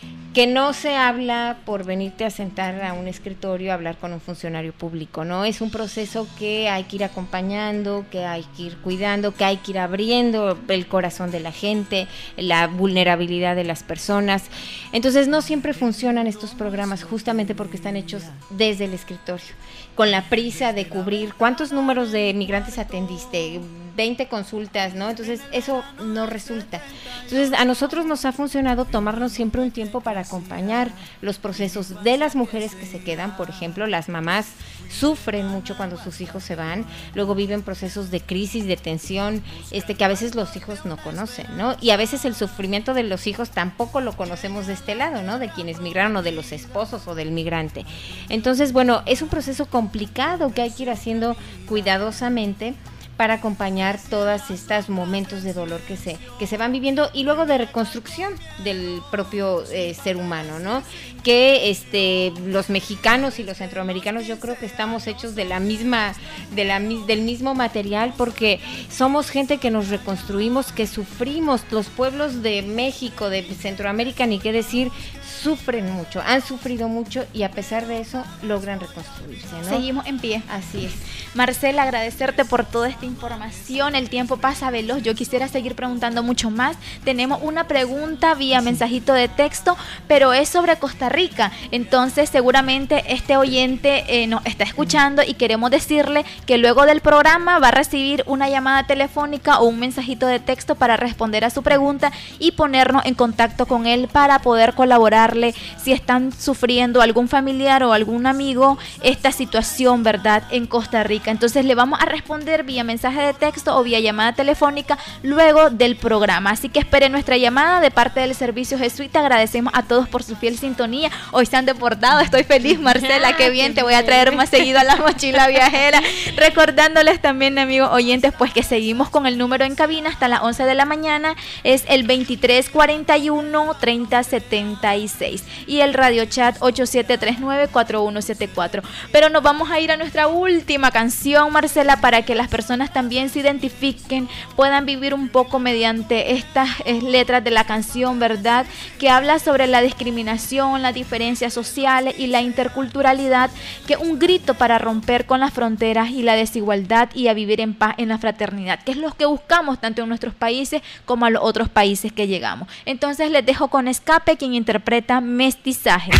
Speaker 9: que no se habla por venirte a sentar a un escritorio a hablar con un funcionario público, ¿no? Es un proceso que hay que ir acompañando, que hay que ir cuidando, que hay que ir abriendo el corazón de la gente, la vulnerabilidad de las personas. Entonces no siempre funcionan estos programas justamente porque están hechos desde el escritorio, con la prisa de cubrir cuántos números de migrantes atendiste, veinte consultas, ¿no? Entonces eso no resulta. Entonces a nosotros nos ha funcionado tomarnos siempre un tiempo para acompañar los procesos de las mujeres que se quedan. Por ejemplo, las mamás sufren mucho cuando sus hijos se van, luego viven procesos de crisis, de tensión, este que a veces los hijos no conocen, ¿no? Y a veces el sufrimiento de los hijos tampoco lo conocemos de este lado, ¿no? De quienes migraron o de los esposos o del migrante. Entonces, bueno, es un proceso complicado que hay que ir haciendo cuidadosamente para acompañar todos estos momentos de dolor que se que se van viviendo y luego de reconstrucción del propio eh, ser humano, ¿no? Que este los mexicanos y los centroamericanos yo creo que estamos hechos de la misma de la del mismo material porque somos gente que nos reconstruimos, que sufrimos. Los pueblos de México, de Centroamérica, ni qué decir, sufren mucho, han sufrido mucho y a pesar de eso logran reconstruirse, ¿no?
Speaker 5: Seguimos en pie.
Speaker 9: Así es.
Speaker 5: Marcela, agradecerte por toda esta información. El tiempo pasa veloz. Yo quisiera seguir preguntando mucho más. Tenemos una pregunta vía sí. mensajito de texto, pero es sobre Costa Rica. Entonces, seguramente este oyente eh, nos está escuchando y queremos decirle que luego del programa va a recibir una llamada telefónica o un mensajito de texto para responder a su pregunta y ponernos en contacto con él para poder colaborar si están sufriendo algún familiar o algún amigo esta situación, ¿verdad?, en Costa Rica. Entonces le vamos a responder vía mensaje de texto o vía llamada telefónica luego del programa. Así que esperen nuestra llamada de parte del Servicio Jesuita. Agradecemos a todos por su fiel sintonía. Hoy se han deportado. Estoy feliz, Marcela, qué bien. Te voy a traer más seguido a La Mochila Viajera. Recordándoles también, amigos oyentes, pues que seguimos con el número en cabina hasta las once de la mañana. Es el veintitrés cuarenta y uno treinta setenta y seis. Y el radio chat ocho siete tres nueve cuatro uno siete cuatro. Pero nos vamos a ir a nuestra última canción, Marcela, para que las personas también se identifiquen, puedan vivir un poco mediante estas eh, letras de la canción, ¿verdad?, que habla sobre la discriminación, las diferencias sociales y la interculturalidad, que es un grito para romper con las fronteras y la desigualdad y a vivir en paz, en la fraternidad, que es lo que buscamos tanto en nuestros países como a los otros países que llegamos. Entonces les dejo con Escape, quien interpreta Mestizaje.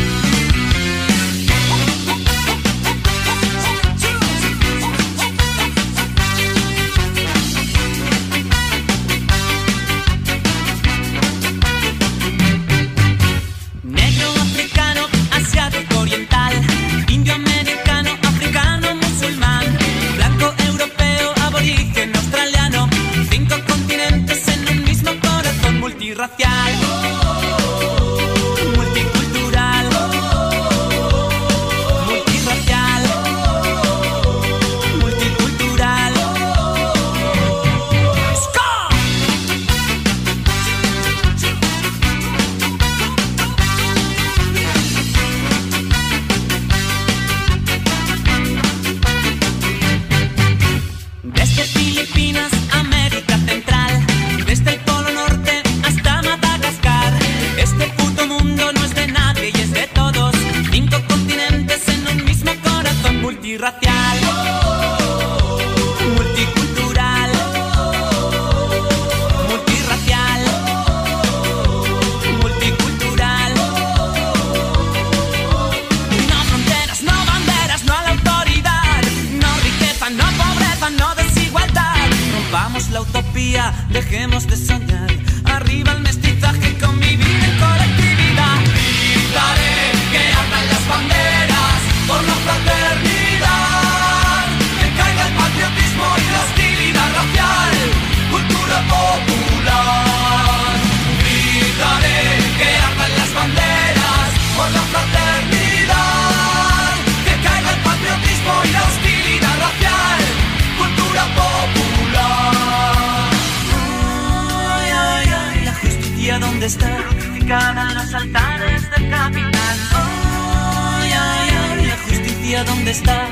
Speaker 11: Negro, africano, asiático, oriental, indio, americano, africano, musulmán, blanco, europeo, aborigen, australiano, cinco continentes en un mismo corazón multirracial. Multirracial, multicultural, multirracial, multicultural. No fronteras, no banderas, no a la autoridad, no riqueza, no pobreza, no desigualdad. Rompamos la utopía, dejemos de soñar. Arriba el mestizaje, convivir en colectividad. Gritaré que ardan las banderas por la fraternidad. Popular, gritaré que ardan las banderas por la fraternidad, que caiga el patriotismo y la hostilidad racial, cultura popular. Ay, ay, ay, la justicia ¿dónde está? Crucificada en los altares del capital. Ay, ay, ay, la justicia ¿dónde está?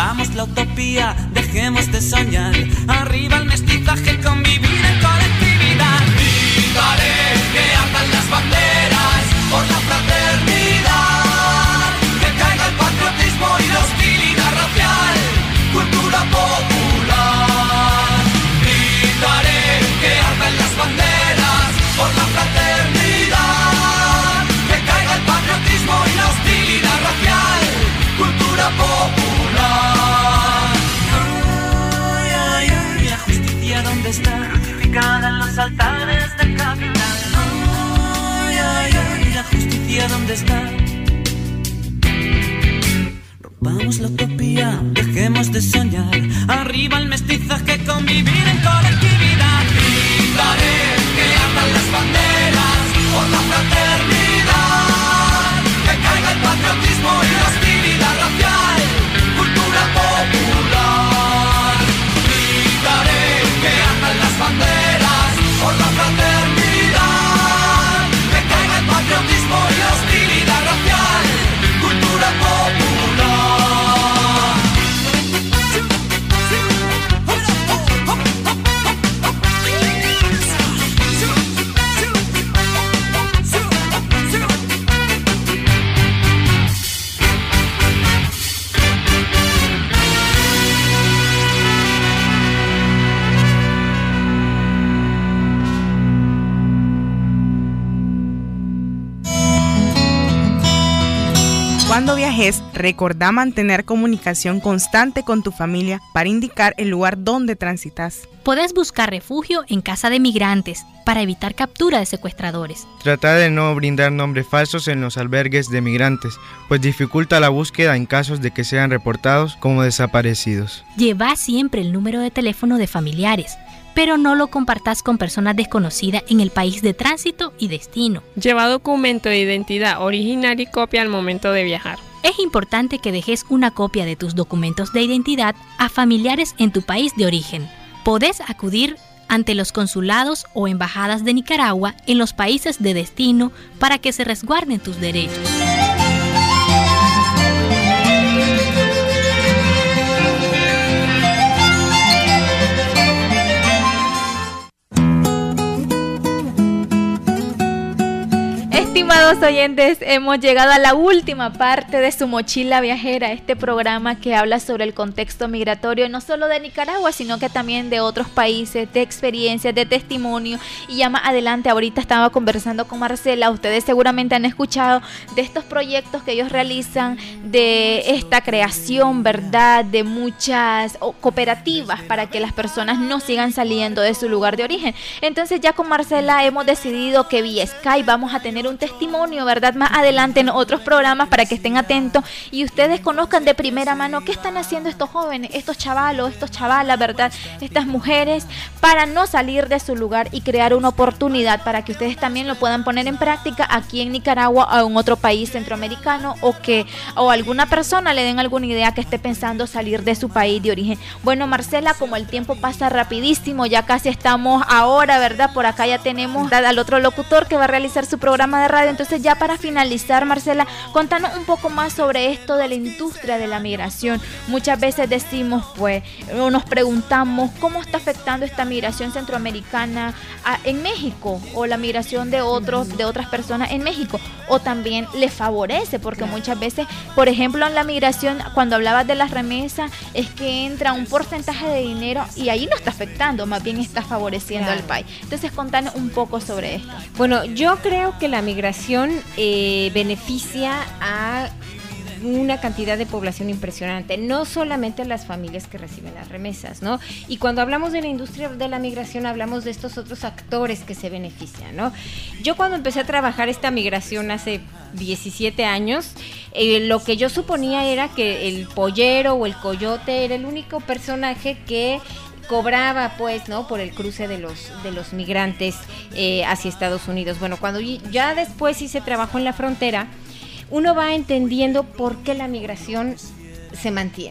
Speaker 11: rompamos la utopía, dejemos de soñar. Arriba el mestizaje, convivir en colectividad. Gritaré que ardan las banderas por la fraternidad, que caiga el patriotismo y la hostilidad racial. Cultura popular. Gritaré que ardan las banderas por la fraternidad, que caiga el patriotismo y la hostilidad racial. Cultura popular. Ay, ay, ay, la justicia ¿dónde está? Crucificada en los altares del capital. Ay, ay, ay, la justicia ¿dónde está? Rompamos la utopía, dejemos de soñar. Arriba el mestizaje, convivir en colectividad. Gritaré que ardan las banderas por la fraternidad, que caiga el patriotismo y la hostilidad racial. Cultura popular. Gritaré que ardan las banderas por la fraternidad, que caiga el patriotismo y la hostilidad racial. Cultura popular.
Speaker 8: Cuando viajes, recordá mantener comunicación constante con tu familia para indicar el lugar donde transitas.
Speaker 3: Podés buscar refugio en casa de migrantes para evitar captura de secuestradores.
Speaker 7: Trata de no brindar nombres falsos en los albergues de migrantes, pues dificulta la búsqueda en casos de que sean reportados como desaparecidos.
Speaker 3: Lleva siempre el número de teléfono de familiares, pero no lo compartas con personas desconocidas en el país de tránsito y destino.
Speaker 12: Lleva documento de identidad original y copia al momento de viajar.
Speaker 3: Es importante que dejes una copia de tus documentos de identidad a familiares en tu país de origen. Podés acudir ante los consulados o embajadas de Nicaragua en los países de destino para que se resguarden tus derechos.
Speaker 5: Estimados oyentes, hemos llegado a la última parte de su Mochila Viajera, este programa que habla sobre el contexto migratorio no solo de Nicaragua, sino que también de otros países, de experiencias, de testimonio. Y ya más adelante, ahorita estaba conversando con Marcela, ustedes seguramente han escuchado de estos proyectos que ellos realizan, de esta creación, ¿verdad?, de muchas cooperativas para que las personas no sigan saliendo de su lugar de origen. Entonces ya con Marcela hemos decidido que vía Skype vamos a tener un testimonio, ¿verdad?, más adelante en otros programas para que estén atentos y ustedes conozcan de primera mano qué están haciendo estos jóvenes, estos chavalos, estos chavalas, ¿verdad?, estas mujeres, para no salir de su lugar y crear una oportunidad para que ustedes también lo puedan poner en práctica aquí en Nicaragua o en otro país centroamericano, o que o alguna persona le den alguna idea que esté pensando salir de su país de origen. Bueno, Marcela, como el tiempo pasa rapidísimo, ya casi estamos ahora, ¿verdad? Por acá ya tenemos al otro locutor que va a realizar su programa de radio. Entonces, ya para finalizar, Marcela, contanos un poco más sobre esto de la industria de la migración. Muchas veces decimos, pues, o nos preguntamos cómo está afectando esta migración centroamericana a, en México, o la migración de otros, de otras personas en México, o también le favorece, porque muchas veces, por ejemplo, en la migración, cuando hablabas de las remesas, es que entra un porcentaje de dinero y ahí no está afectando, más bien está favoreciendo claro. al país. Entonces, contanos un poco sobre esto.
Speaker 9: Bueno, yo creo que la migración eh, beneficia a una cantidad de población impresionante, no solamente las familias que reciben las remesas, ¿no? Y cuando hablamos de la industria de la migración, hablamos de estos otros actores que se benefician, ¿no? Yo cuando empecé a trabajar esta migración hace diecisiete años, eh, lo que yo suponía era que el pollero o el coyote era el único personaje que cobraba, pues, ¿no?, por el cruce de los de los migrantes eh, hacia Estados Unidos. Bueno, cuando ya después hice trabajo en la frontera, uno va entendiendo por qué la migración se mantiene,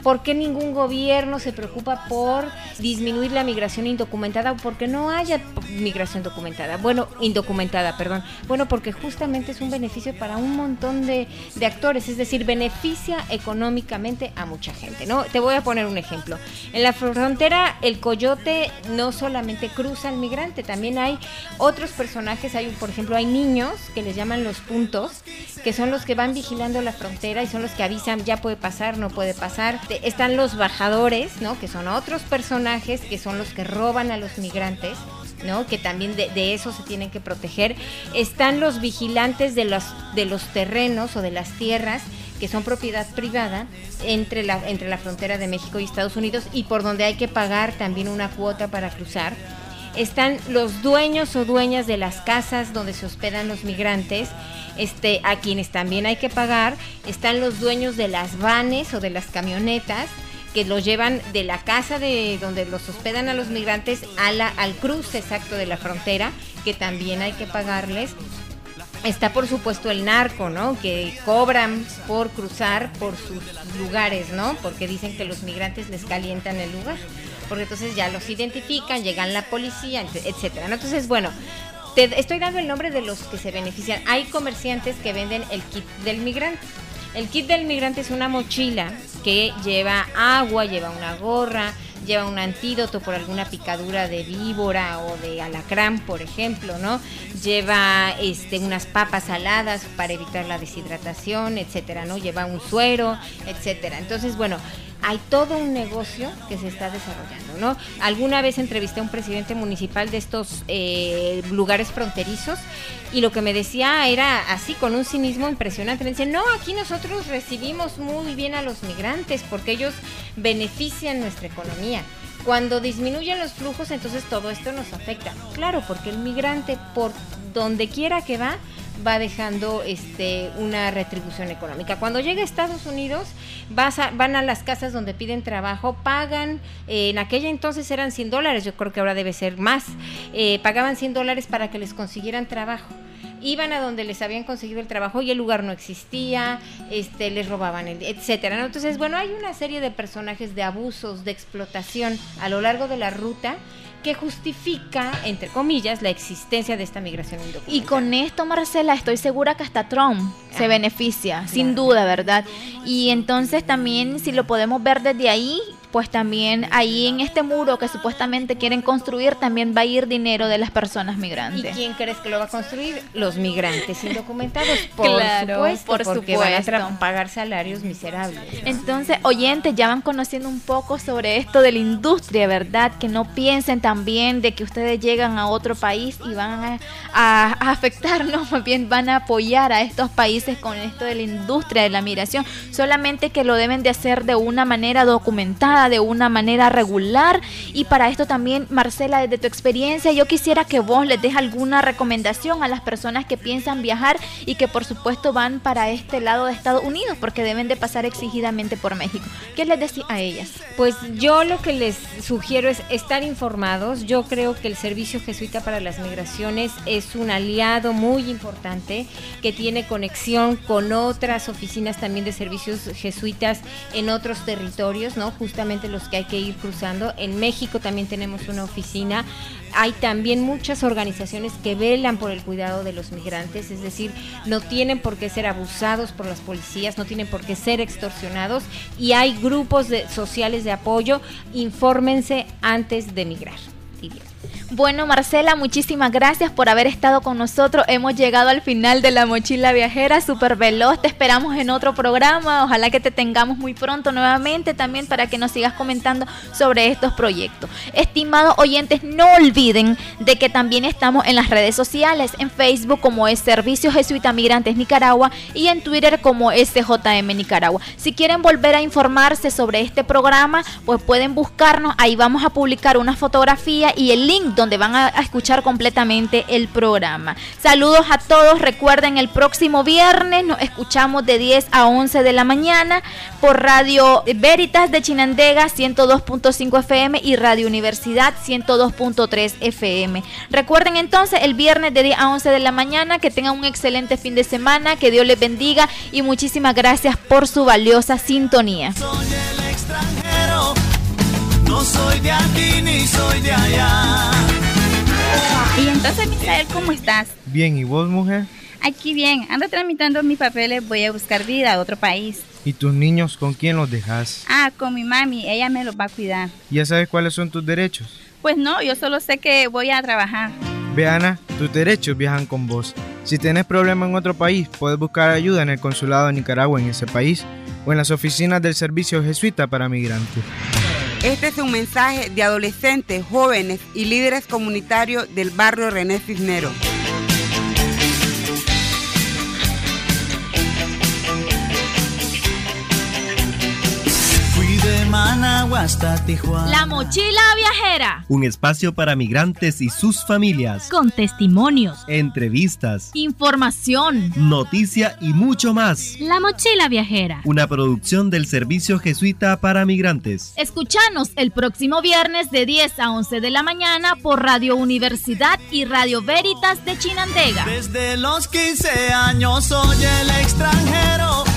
Speaker 9: ¿Por qué ningún gobierno se preocupa por disminuir la migración indocumentada o porque no haya migración documentada? Bueno, indocumentada, perdón. Bueno, porque justamente es un beneficio para un montón de, de actores, es decir, beneficia económicamente a mucha gente, ¿no? Te voy a poner un ejemplo. En la frontera, el coyote no solamente cruza al migrante, también hay otros personajes, hay, por ejemplo, hay niños que les llaman los puntos, que son los que van vigilando la frontera y son los que avisan, ya puede pasar, no puede pasar. Están los bajadores, ¿no? Que son otros personajes que son los que roban a los migrantes, ¿no? Que también de, de eso se tienen que proteger. Están los vigilantes de los, de los terrenos o de las tierras que son propiedad privada entre la, entre la frontera de México y Estados Unidos y por donde hay que pagar también una cuota para cruzar. Están los dueños o dueñas de las casas donde se hospedan los migrantes, este, a quienes también hay que pagar. Están los dueños de las vanes o de las camionetas que los llevan de la casa de donde los hospedan a los migrantes a la, al cruce exacto de la frontera, que también hay que pagarles. Está, por supuesto, el narco, ¿no? Que cobran por cruzar por sus lugares, ¿no? Porque dicen que los migrantes les calientan el lugar. Porque entonces ya los identifican, llegan la policía, etcétera, ¿no? Entonces, bueno, te estoy dando el nombre de los que se benefician. Hay comerciantes que venden el kit del migrante. El kit del migrante es una mochila que lleva agua, lleva una gorra, lleva un antídoto por alguna picadura de víbora o de alacrán, por ejemplo, ¿no? Lleva este, unas papas saladas para evitar la deshidratación, etcétera, ¿no? Lleva un suero, etcétera. Entonces, bueno, hay todo un negocio que se está desarrollando, ¿no? Alguna vez entrevisté a un presidente municipal de estos eh, lugares fronterizos y lo que me decía era así, con un cinismo impresionante. Me dice, no, aquí nosotros recibimos muy bien a los migrantes porque ellos benefician nuestra economía. Cuando disminuyen los flujos, entonces todo esto nos afecta. Claro, porque el migrante, por donde quiera que va, va dejando este una retribución económica. Cuando llega a Estados Unidos, vas a, van a las casas donde piden trabajo, pagan, eh, en aquella entonces eran cien dólares, yo creo que ahora debe ser más, eh, pagaban cien dólares para que les consiguieran trabajo. Iban a donde les habían conseguido el trabajo y el lugar no existía, este, les robaban, el, etcétera, ¿no? Entonces, bueno, hay una serie de personajes de abusos, de explotación a lo largo de la ruta que justifica, entre comillas, la existencia de esta migración indocumentada.
Speaker 5: Y con esto, Marcela, estoy segura que hasta Trump ah, se beneficia, claro, sin duda, ¿verdad? Y entonces también, si lo podemos ver desde ahí, pues también ahí en este muro que supuestamente quieren construir, también va a ir dinero de las personas migrantes.
Speaker 9: ¿Y quién crees que lo va a construir? Los migrantes indocumentados, por
Speaker 5: claro,
Speaker 9: supuesto,
Speaker 5: por
Speaker 9: porque
Speaker 5: supuesto.
Speaker 9: van a pagar salarios miserables, ¿no?
Speaker 5: Entonces, oyentes, ya van conociendo un poco sobre esto de la industria, ¿verdad? Que no piensen también de que ustedes llegan a otro país y van a, a, a afectarnos, más bien van a apoyar a estos países con esto de la industria de la migración, solamente que lo deben de hacer de una manera documentada, de una manera regular. Y para esto también, Marcela, desde tu experiencia, yo quisiera que vos les des alguna recomendación a las personas que piensan viajar y que por supuesto van para este lado de Estados Unidos, porque deben de pasar exigidamente por México. ¿Qué les decís a ellas?
Speaker 9: Pues yo lo que les sugiero es estar informados. Yo creo que el Servicio Jesuita para las Migraciones es un aliado muy importante que tiene conexión con otras oficinas también de servicios jesuitas en otros territorios, ¿no? Justamente los que hay que ir cruzando. En México también tenemos una oficina. Hay también muchas organizaciones que velan por el cuidado de los migrantes, es decir, no tienen por qué ser abusados por las policías, no tienen por qué ser extorsionados, y hay grupos de, sociales de apoyo. Infórmense antes de migrar, diría.
Speaker 5: Bueno, Marcela, muchísimas gracias por haber estado con nosotros. Hemos llegado al final de La Mochila Viajera, súper veloz. Te esperamos en otro programa. Ojalá que te tengamos muy pronto nuevamente también para que nos sigas comentando sobre estos proyectos. Estimados oyentes, no olviden de que también estamos en las redes sociales, en Facebook como es Servicio Jesuita Migrantes Nicaragua y en Twitter como S J M Nicaragua. Si quieren volver a informarse sobre este programa, pues pueden buscarnos. Ahí vamos a publicar una fotografía y el link donde van a escuchar completamente el programa. Saludos a todos. Recuerden, el próximo viernes nos escuchamos de diez a once de la mañana por Radio Veritas de Chinandega ciento dos punto cinco F M y Radio Universidad ciento dos punto tres F M. Recuerden entonces, el viernes de diez a once de la mañana. Que tengan un excelente fin de semana, que Dios les bendiga y muchísimas gracias por su valiosa sintonía.
Speaker 11: Soy el extra soy de allá.
Speaker 13: Y entonces, Misael, ¿cómo estás?
Speaker 7: Bien, ¿y vos, mujer?
Speaker 13: Aquí bien, ando tramitando mis papeles, voy a buscar vida a otro país.
Speaker 7: ¿Y tus niños con quién los dejas?
Speaker 13: Ah, con mi mami, ella me los va a cuidar.
Speaker 7: ¿Ya sabes cuáles son tus derechos?
Speaker 13: Pues no, yo solo sé que voy a trabajar.
Speaker 7: Ve, Ana, tus derechos viajan con vos. Si tienes problemas en otro país, puedes buscar ayuda en el consulado de Nicaragua en ese país o en las oficinas del Servicio Jesuita para Migrantes.
Speaker 14: Este es un mensaje de adolescentes, jóvenes y líderes comunitarios del barrio René Cisneros.
Speaker 11: De Managua hasta Tijuana.
Speaker 2: La Mochila Viajera.
Speaker 1: Un espacio para migrantes y sus familias.
Speaker 3: Con testimonios,
Speaker 1: entrevistas,
Speaker 2: información,
Speaker 1: noticia y mucho más.
Speaker 3: La Mochila Viajera.
Speaker 1: Una producción del Servicio Jesuita para Migrantes.
Speaker 2: Escúchanos el próximo viernes de diez a once de la mañana por Radio Universidad y Radio Veritas de Chinandega.
Speaker 11: Desde los quince años soy el extranjero.